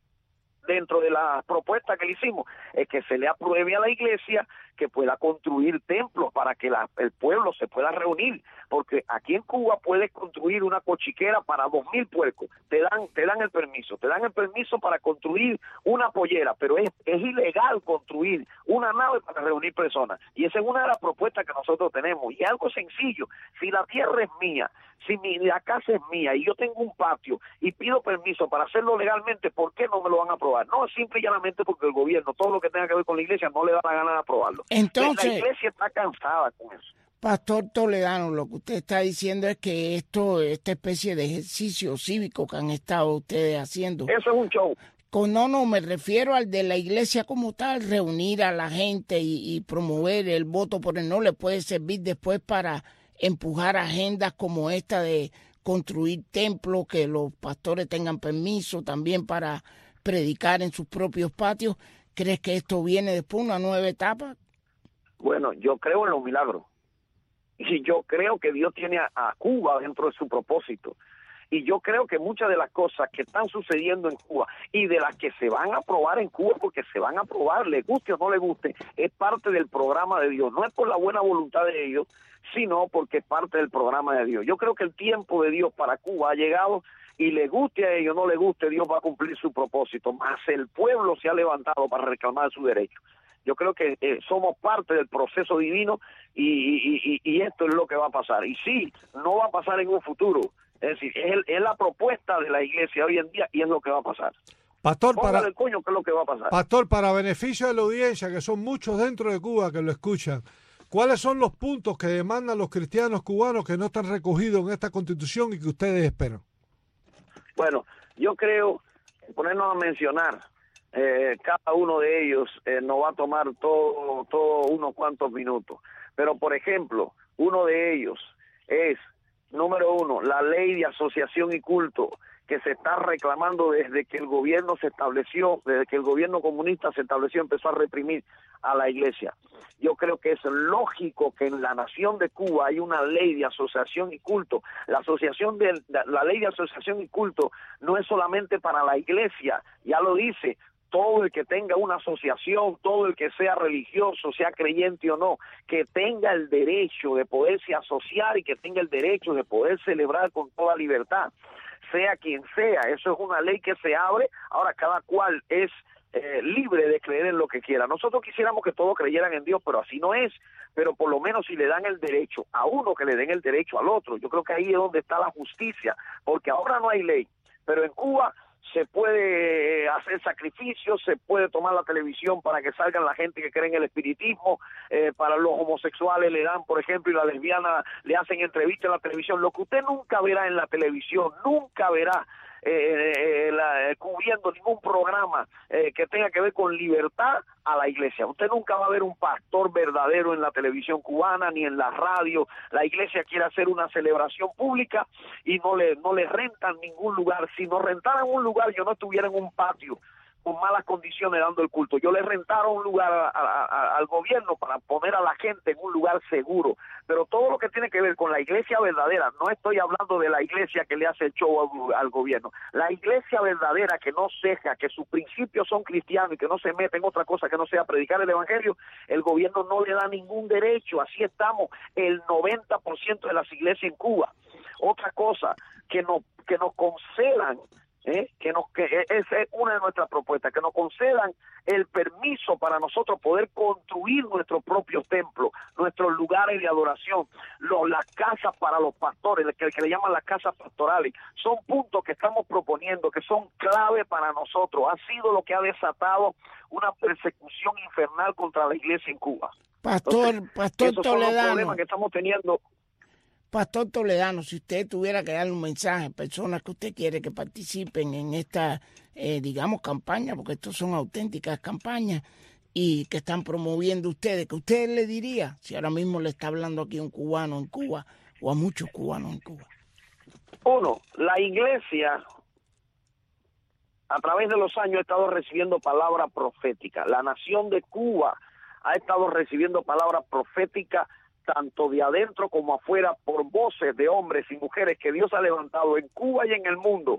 dentro de la propuesta que le hicimos es que se le apruebe a la iglesia que pueda construir templos para que la, el pueblo se pueda reunir, porque aquí en Cuba puedes construir una cochiquera para dos mil puercos, te dan te dan el permiso, te dan el permiso para construir una pollera, pero es, es ilegal construir una nave para reunir personas, y esa es una de las propuestas que nosotros tenemos, y es algo sencillo. Si la tierra es mía, si mi, la casa es mía, y yo tengo un patio, y pido permiso para hacerlo legalmente, ¿por qué no me lo van a aprobar? No, simple y llanamente porque el gobierno, todo lo que tenga que ver con la iglesia, no le da la gana de aprobarlo.
Entonces,
la iglesia está cansada con eso.
Pastor Toledano, lo que usted está diciendo es que esto, esta especie de ejercicio cívico que han estado ustedes haciendo.
Eso es un show.
Con, no, no, me refiero al de la iglesia como tal, reunir a la gente y, y promover el voto por el no, le puede servir después para empujar agendas como esta de construir templos, que los pastores tengan permiso también para predicar en sus propios patios. ¿Crees que esto viene después, una nueva etapa?
Bueno, yo creo en los milagros. Y yo creo que Dios tiene a, a Cuba dentro de su propósito. Y yo creo que muchas de las cosas que están sucediendo en Cuba y de las que se van a aprobar en Cuba, porque se van a aprobar, le guste o no le guste, es parte del programa de Dios. No es por la buena voluntad de ellos, sino porque es parte del programa de Dios. Yo creo que el tiempo de Dios para Cuba ha llegado, y le guste a ellos o no le guste, Dios va a cumplir su propósito. Más el pueblo se ha levantado para reclamar su derecho. Yo creo que eh, somos parte del proceso divino y, y, y, y esto es lo que va a pasar. Y sí, no va a pasar en un futuro. Es decir, es, el, es la propuesta de la iglesia hoy en día y es lo que va a pasar.
Pastor, para,
el coño, ¿qué es lo que va a pasar?
Pastor, para beneficio de la audiencia, que son muchos dentro de Cuba que lo escuchan, ¿cuáles son los puntos que demandan los cristianos cubanos que no están recogidos en esta Constitución y que ustedes esperan?
Bueno, yo creo que ponernos a mencionar eh, cada uno de ellos eh, nos va a tomar todo, todo unos cuantos minutos. Pero, por ejemplo, uno de ellos es, número uno, la ley de asociación y culto, que se está reclamando desde que el gobierno se estableció, desde que el gobierno comunista se estableció, empezó a reprimir a la iglesia. Yo creo que es lógico que en la nación de Cuba hay una ley de asociación y culto. La asociación de la ley de asociación y culto no es solamente para la iglesia, ya lo dice. Todo el que tenga una asociación, todo el que sea religioso, sea creyente o no, que tenga el derecho de poderse asociar y que tenga el derecho de poder celebrar con toda libertad, sea quien sea. Eso es una ley que se abre. Ahora cada cual es eh, libre de creer en lo que quiera. Nosotros quisiéramos que todos creyeran en Dios, pero así no es. Pero por lo menos si le dan el derecho a uno, que le den el derecho al otro. Yo creo que ahí es donde está la justicia, porque ahora no hay ley, pero en Cuba se puede hacer sacrificios, se puede tomar la televisión para que salgan la gente que cree en el espiritismo, eh, para los homosexuales le dan, por ejemplo, y la lesbiana le hacen entrevistas en la televisión. Lo que usted nunca verá en la televisión, nunca verá eh, eh, la, eh, cubriendo ningún programa eh, que tenga que ver con libertad a la iglesia. Usted nunca va a ver un pastor verdadero en la televisión cubana ni en la radio. La iglesia quiere hacer una celebración pública y no le no le rentan ningún lugar. Si nos rentaran un lugar, yo no estuviera en un patio con malas condiciones dando el culto. Yo le rentaron un lugar a, a, a, al gobierno para poner a la gente en un lugar seguro. Pero todo lo que tiene que ver con la iglesia verdadera, no estoy hablando de la iglesia que le hace el show al, al gobierno, la iglesia verdadera que no ceja, que sus principios son cristianos y que no se mete en otra cosa que no sea predicar el evangelio, el gobierno no le da ningún derecho. Así estamos el noventa por ciento de las iglesias en Cuba. Otra cosa, que nos, que nos concedan, ¿eh? que nos que esa es una de nuestras propuestas, que nos concedan el permiso para nosotros poder construir nuestros propios templos, nuestros lugares de adoración, los, las casas para los pastores, que, que le llaman las casas pastorales. Son puntos que estamos proponiendo, que son clave para nosotros. Ha sido lo que ha desatado una persecución infernal contra la iglesia en Cuba.
Pastor,
Entonces,
Pastor
esos
Toledano.
son los problemas que estamos teniendo.
Pastor Toledano, si usted tuviera que darle un mensaje a personas que usted quiere que participen en esta, eh, digamos, campaña, porque estos son auténticas campañas y que están promoviendo ustedes, ¿qué usted le diría si ahora mismo le está hablando aquí a un cubano en Cuba o a muchos cubanos en Cuba?
Uno, la iglesia a través de los años ha estado recibiendo palabra profética. La nación de Cuba ha estado recibiendo palabra profética tanto de adentro como afuera, por voces de hombres y mujeres que Dios ha levantado en Cuba y en el mundo,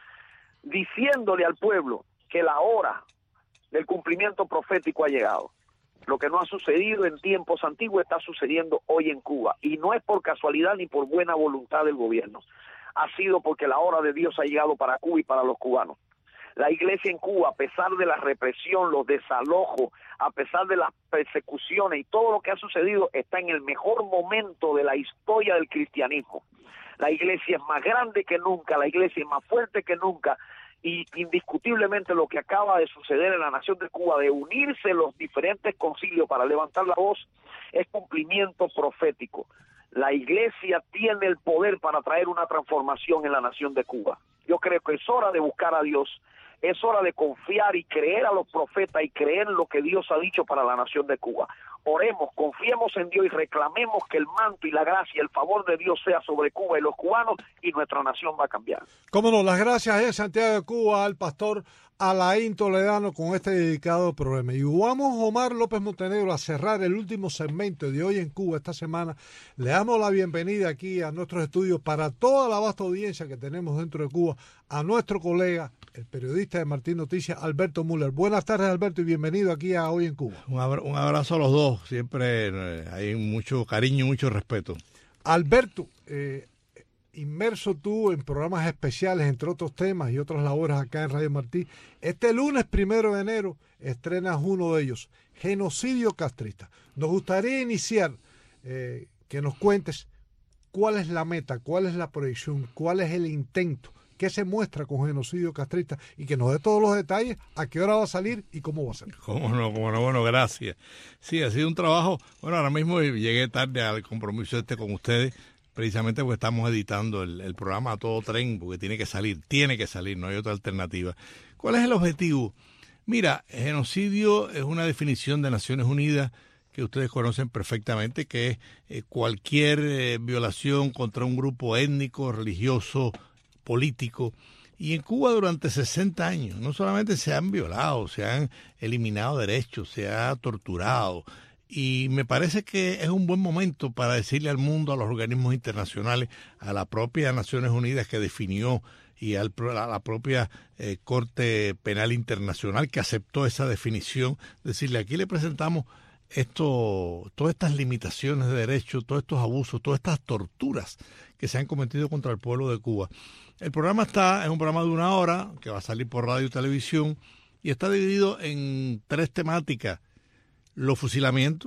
diciéndole al pueblo que la hora del cumplimiento profético ha llegado. Lo que no ha sucedido en tiempos antiguos está sucediendo hoy en Cuba, y no es por casualidad ni por buena voluntad del gobierno. Ha sido porque la hora de Dios ha llegado para Cuba y para los cubanos. La iglesia en Cuba, a pesar de la represión, los desalojos, a pesar de las persecuciones y todo lo que ha sucedido, está en el mejor momento de la historia del cristianismo. La iglesia es más grande que nunca, la iglesia es más fuerte que nunca, y indiscutiblemente lo que acaba de suceder en la nación de Cuba, de unirse los diferentes concilios para levantar la voz, es cumplimiento profético. La iglesia tiene el poder para traer una transformación en la nación de Cuba. Yo creo que es hora de buscar a Dios. Es hora de confiar y creer a los profetas y creer en lo que Dios ha dicho para la nación de Cuba. Oremos, confiemos en Dios y reclamemos que el manto y la gracia y el favor de Dios sea sobre Cuba y los cubanos, y nuestra nación va a cambiar.
Cómo no, las gracias en Santiago de Cuba al pastor Alain Toledano con este dedicado programa. Y vamos, Omar López Montenegro, a cerrar el último segmento de Hoy en Cuba esta semana. Le damos la bienvenida aquí a nuestros estudios para toda la vasta audiencia que tenemos dentro de Cuba, a nuestro colega, el periodista de Martín Noticias, Alberto Müller. Buenas tardes, Alberto, y bienvenido aquí a Hoy en Cuba.
Un abrazo a los dos, siempre eh, hay mucho cariño y mucho respeto.
Alberto, eh, inmerso tú en programas especiales, entre otros temas y otras labores acá en Radio Martí, este lunes primero de enero estrenas uno de ellos, Genocidio Castrista. Nos gustaría iniciar, eh, que nos cuentes cuál es la meta, cuál es la proyección, cuál es el intento, qué se muestra con Genocidio Castrista, y que nos dé todos los detalles, a qué hora va a salir y cómo va a ser.
Cómo no, cómo no, bueno, gracias. Sí, ha sido un trabajo, bueno, ahora mismo llegué tarde al compromiso este con ustedes, precisamente porque estamos editando el, el programa a todo tren, porque tiene que salir, tiene que salir, no hay otra alternativa. ¿Cuál es el objetivo? Mira, genocidio es una definición de Naciones Unidas que ustedes conocen perfectamente, que es eh, cualquier eh, violación contra un grupo étnico, religioso, político. Y en Cuba durante sesenta años no solamente se han violado, se han eliminado derechos, se ha torturado. Y me parece que es un buen momento para decirle al mundo, a los organismos internacionales, a la propia Naciones Unidas que definió, y al, a la propia eh, Corte Penal Internacional que aceptó esa definición, decirle, aquí le presentamos esto, todas estas limitaciones de derechos, todos estos abusos, todas estas torturas que se han cometido contra el pueblo de Cuba. El programa está, es un programa de una hora que va a salir por radio y televisión, y está dividido en tres temáticas: los fusilamientos,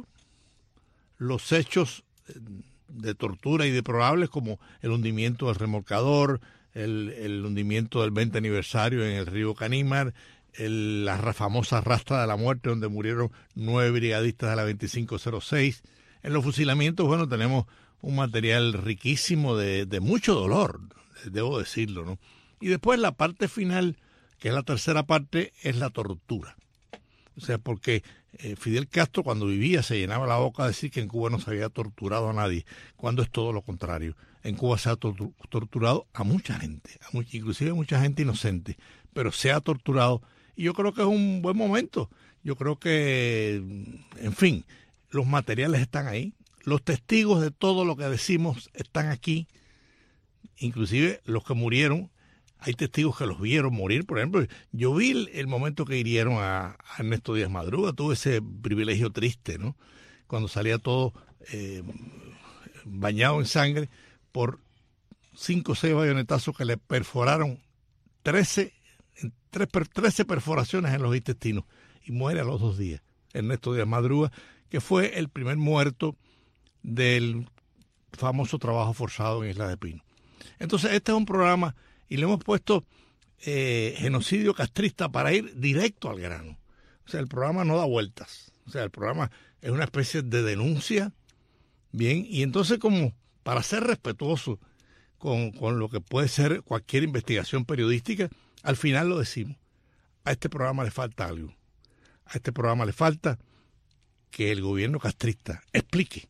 los hechos de tortura y deplorables como el hundimiento del remolcador, el, el hundimiento del veinte aniversario en el río Canímar, el, la famosa rastra de la muerte donde murieron nueve brigadistas de la veinticinco cero seis. En los fusilamientos, bueno, tenemos un material riquísimo de, de mucho dolor, debo decirlo, ¿no? Y después la parte final, que es la tercera parte, es la tortura. O sea, porque eh, Fidel Castro cuando vivía se llenaba la boca de decir que en Cuba no se había torturado a nadie, cuando es todo lo contrario. En Cuba se ha tortu- torturado a mucha gente, a mucha, inclusive a mucha gente inocente, pero se ha torturado, y yo creo que es un buen momento. Yo creo que, en fin, los materiales están ahí, los testigos de todo lo que decimos están aquí, inclusive los que murieron, hay testigos que los vieron morir. Por ejemplo, yo vi el, el momento que hirieron a, a Ernesto Díaz Madruga, tuve ese privilegio triste, ¿no? Cuando salía todo eh, bañado en sangre por cinco o seis bayonetazos que le perforaron trece, tres, trece perforaciones en los intestinos, y muere a los dos días. Ernesto Díaz Madruga, que fue el primer muerto del famoso trabajo forzado en Isla de Pino. Entonces, este es un programa, y le hemos puesto eh, genocidio castrista para ir directo al grano. O sea, el programa no da vueltas. O sea, el programa es una especie de denuncia, bien, y entonces como para ser respetuoso con, con lo que puede ser cualquier investigación periodística, al final lo decimos. A este programa le falta algo. A este programa le falta que el gobierno castrista explique,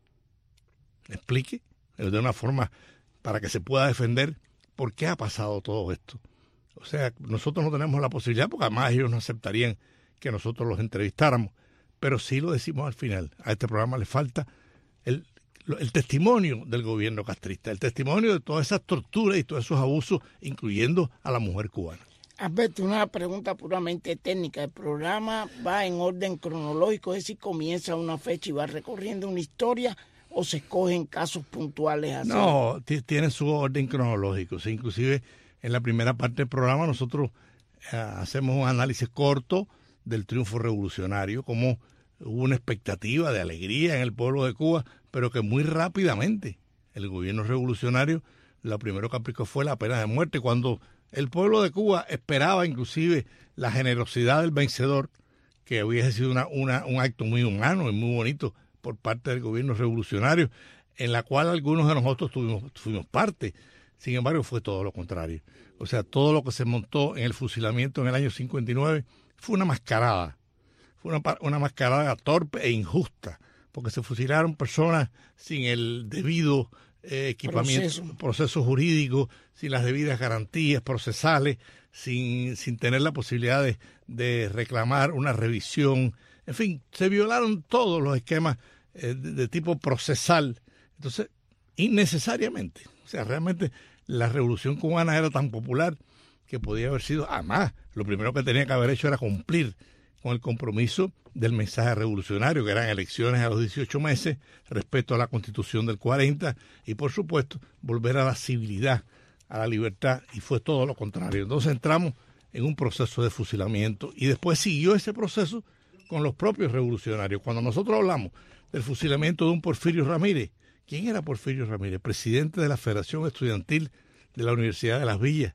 explique de una forma para que se pueda defender por qué ha pasado todo esto. O sea, nosotros no tenemos la posibilidad, porque además ellos no aceptarían que nosotros los entrevistáramos, pero sí lo decimos al final. A este programa le falta el, el testimonio del gobierno castrista, el testimonio de todas esas torturas y todos esos abusos, incluyendo a la mujer cubana.
Alberto, una pregunta puramente técnica. ¿El programa va en orden cronológico, es decir, comienza una fecha y va recorriendo una historia, o se escogen casos puntuales así?
No, t- tiene su orden cronológico. Sí, inclusive en la primera parte del programa nosotros eh, hacemos un análisis corto del triunfo revolucionario, como hubo una expectativa de alegría en el pueblo de Cuba, pero que muy rápidamente el gobierno revolucionario, lo primero que aplicó fue la pena de muerte, cuando el pueblo de Cuba esperaba inclusive la generosidad del vencedor, que hubiese sido una, una, un acto muy humano y muy bonito por parte del gobierno revolucionario, en la cual algunos de nosotros tuvimos, fuimos parte. Sin embargo, fue todo lo contrario. O sea, todo lo que se montó en el fusilamiento en el año cincuenta y nueve fue una mascarada. Fue una, una mascarada torpe e injusta, porque se fusilaron personas sin el debido eh, equipamiento, proceso. proceso jurídico, sin las debidas garantías procesales, sin, sin tener la posibilidad de, de reclamar una revisión. En fin, se violaron todos los esquemas eh, de, de tipo procesal. Entonces, innecesariamente. O sea, realmente la revolución cubana era tan popular que podía haber sido, además, lo primero que tenía que haber hecho era cumplir con el compromiso del mensaje revolucionario, que eran elecciones a los dieciocho meses, respeto a la Constitución del cuarenta, y por supuesto, volver a la civilidad, a la libertad, y fue todo lo contrario. Entonces entramos en un proceso de fusilamiento, y después siguió ese proceso con los propios revolucionarios. Cuando nosotros hablamos del fusilamiento de un Porfirio Ramírez, ¿quién era Porfirio Ramírez? Presidente de la Federación Estudiantil de la Universidad de Las Villas,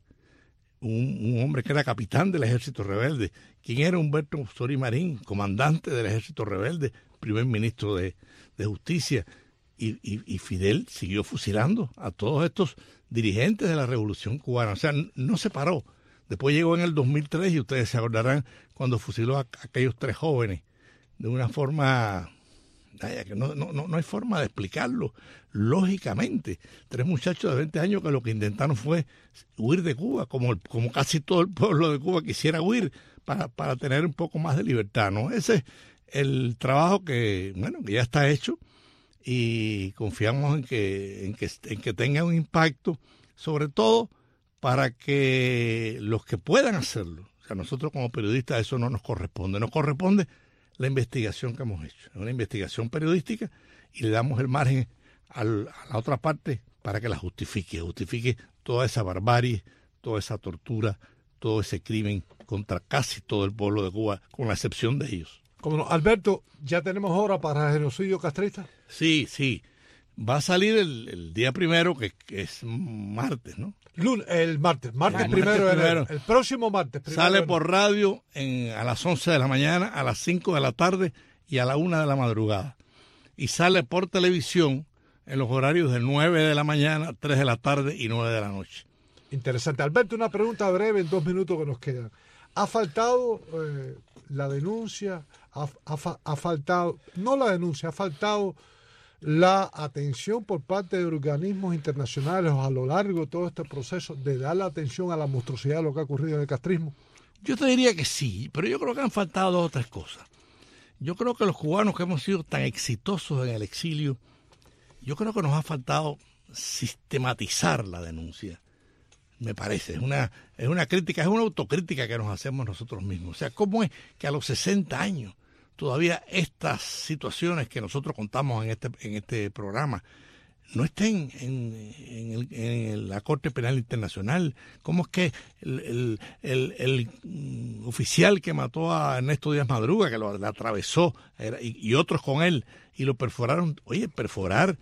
un, un hombre que era capitán del Ejército Rebelde. ¿Quién era Humberto Sorí Marín? Comandante del Ejército Rebelde, primer ministro de, de Justicia. Y, y, y Fidel siguió fusilando a todos estos dirigentes de la Revolución Cubana. O sea, no se paró. Después llegó en el dos mil tres, y ustedes se acordarán cuando fusiló a, a aquellos tres jóvenes de una forma... que no, no, no hay forma de explicarlo lógicamente. Tres muchachos de veinte años que lo que intentaron fue huir de Cuba, como, como casi todo el pueblo de Cuba quisiera huir para, para tener un poco más de libertad, ¿no? Ese es el trabajo que, bueno, que ya está hecho, y confiamos en que, en que, en que tenga un impacto, sobre todo para que los que puedan hacerlo, o sea, nosotros como periodistas eso no nos corresponde, nos corresponde la investigación que hemos hecho, una investigación periodística, y le damos el margen al, a la otra parte para que la justifique, justifique toda esa barbarie, toda esa tortura, todo ese crimen contra casi todo el pueblo de Cuba, con la excepción de ellos.
Como no, Alberto, ¿ya tenemos hora para el genocidio castrista?
Sí, sí. Va a salir el, el día primero, que, que es martes, ¿no?
Lunes, el martes, martes,
el
primero,
martes primero.
El, el próximo martes.
Sale por radio en, a las once de la mañana, a las cinco de la tarde y a la una de la madrugada. Y sale por televisión en los horarios de nueve de la mañana, tres de la tarde y nueve de la noche.
Interesante. Alberto, una pregunta breve en dos minutos que nos quedan. ¿Ha faltado eh, la denuncia? Ha, ha, ha faltado, no la denuncia, ha faltado la atención por parte de organismos internacionales a lo largo de todo este proceso de dar la atención a la monstruosidad de lo que ha ocurrido en el castrismo?
Yo te diría que sí, pero yo creo que han faltado dos o tres cosas. Yo creo que los cubanos que hemos sido tan exitosos en el exilio, yo creo que nos ha faltado sistematizar la denuncia. Me parece, es una, es una crítica, es una autocrítica que nos hacemos nosotros mismos. O sea, ¿cómo es que a los sesenta años todavía estas situaciones que nosotros contamos en este, en este programa no estén en, en, el, en la Corte Penal Internacional? ¿Cómo es que el, el, el, el oficial que mató a Ernesto Díaz Madruga, que lo, lo atravesó, era, y, y otros con él, y lo perforaron? Oye, perforar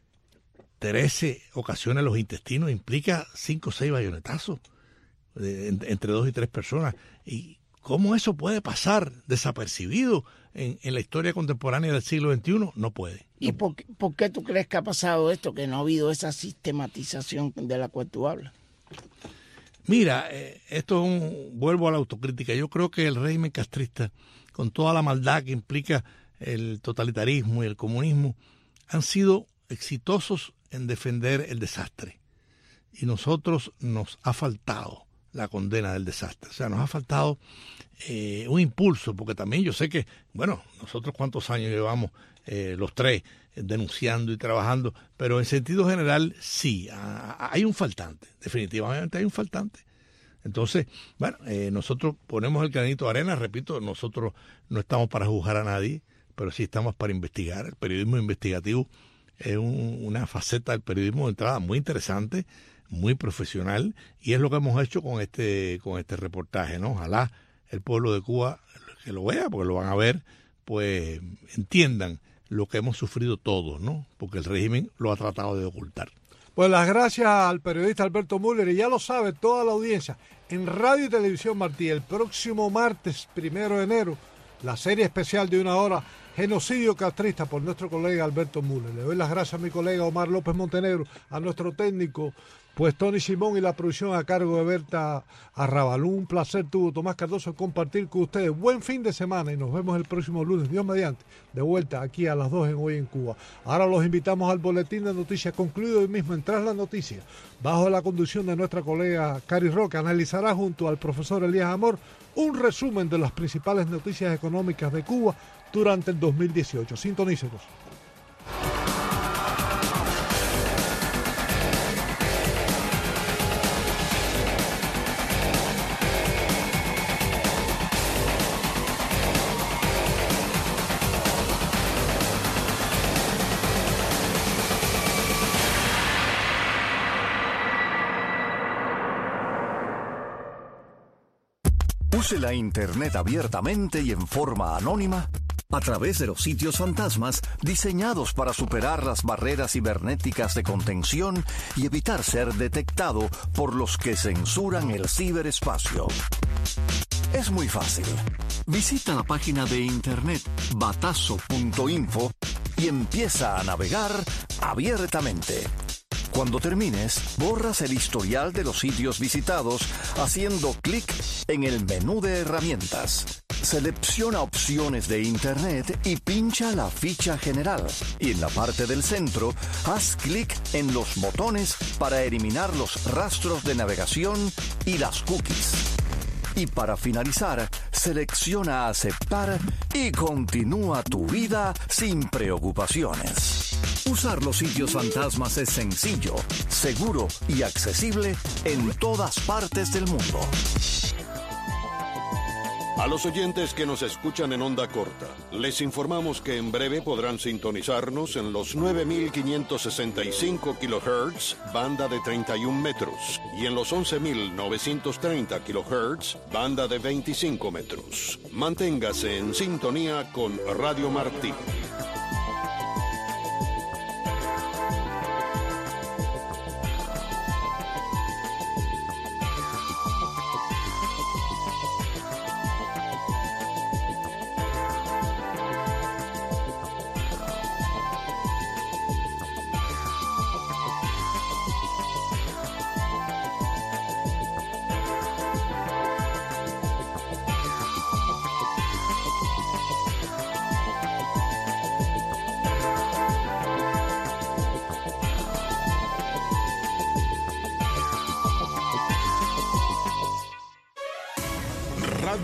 trece ocasiones los intestinos implica cinco o seis bayonetazos de, en, entre dos y tres personas. ¿Y cómo eso puede pasar desapercibido en, en la historia contemporánea del siglo veintiuno? No puede.
¿Y por qué, por qué tú crees que ha pasado esto, que no ha habido esa sistematización de la cual tú hablas?
Mira, eh, esto es un, vuelvo a la autocrítica. Yo creo que el régimen castrista, con toda la maldad que implica el totalitarismo y el comunismo, han sido exitosos en defender el desastre. Y nosotros nos ha faltado la condena del desastre. O sea, nos ha faltado eh, un impulso, porque también yo sé que, bueno, nosotros cuántos años llevamos eh, los tres eh, denunciando y trabajando, pero en sentido general sí, a, a, hay un faltante, definitivamente hay un faltante. Entonces, bueno, eh, nosotros ponemos el granito de arena, repito, nosotros no estamos para juzgar a nadie, pero sí estamos para investigar. El periodismo investigativo es un, una faceta del periodismo de entrada muy interesante, muy profesional, y es lo que hemos hecho con este con este reportaje, ¿no? Ojalá el pueblo de Cuba que lo vea, porque lo van a ver, pues entiendan lo que hemos sufrido todos, ¿no? Porque el régimen lo ha tratado de ocultar.
Pues las gracias al periodista Alberto Müller, y ya lo sabe toda la audiencia, en Radio y Televisión Martí, el próximo martes, primero de enero, la serie especial de una hora, Genocidio Castrista, por nuestro colega Alberto Müller. Le doy las gracias a mi colega Omar López Montenegro, a nuestro técnico, pues Tony Simón, y la producción a cargo de Berta Arrabalú. Un placer tuvo Tomás Cardoso compartir con ustedes. Buen fin de semana y nos vemos el próximo lunes, Dios mediante, de vuelta aquí a las dos en Hoy en Cuba. Ahora los invitamos al boletín de noticias concluido hoy mismo en Tras la Noticia, bajo la conducción de nuestra colega Cari Roca. Analizará junto al profesor Elías Amor un resumen de las principales noticias económicas de Cuba durante el dos mil dieciocho. Sintonícenos.
Use la Internet abiertamente y en forma anónima a través de los sitios fantasmas diseñados para superar las barreras cibernéticas de contención y evitar ser detectado por los que censuran el ciberespacio. Es muy fácil. Visita la página de internet batazo punto info y empieza a navegar abiertamente. Cuando termines, borras el historial de los sitios visitados haciendo clic en el menú de herramientas. Selecciona opciones de Internet y pincha la ficha general. Y en la parte del centro, haz clic en los botones para eliminar los rastros de navegación y las cookies. Y para finalizar, selecciona aceptar y continúa tu vida sin preocupaciones. Usar los sitios fantasmas es sencillo, seguro y accesible en todas partes del mundo.
A los oyentes que nos escuchan en onda corta, les informamos que en breve podrán sintonizarnos en los nueve mil quinientos sesenta y cinco kilohertz, banda de treinta y un metros, y en los once mil novecientos treinta kilohertz, banda de veinticinco metros. Manténgase en sintonía con Radio Martí.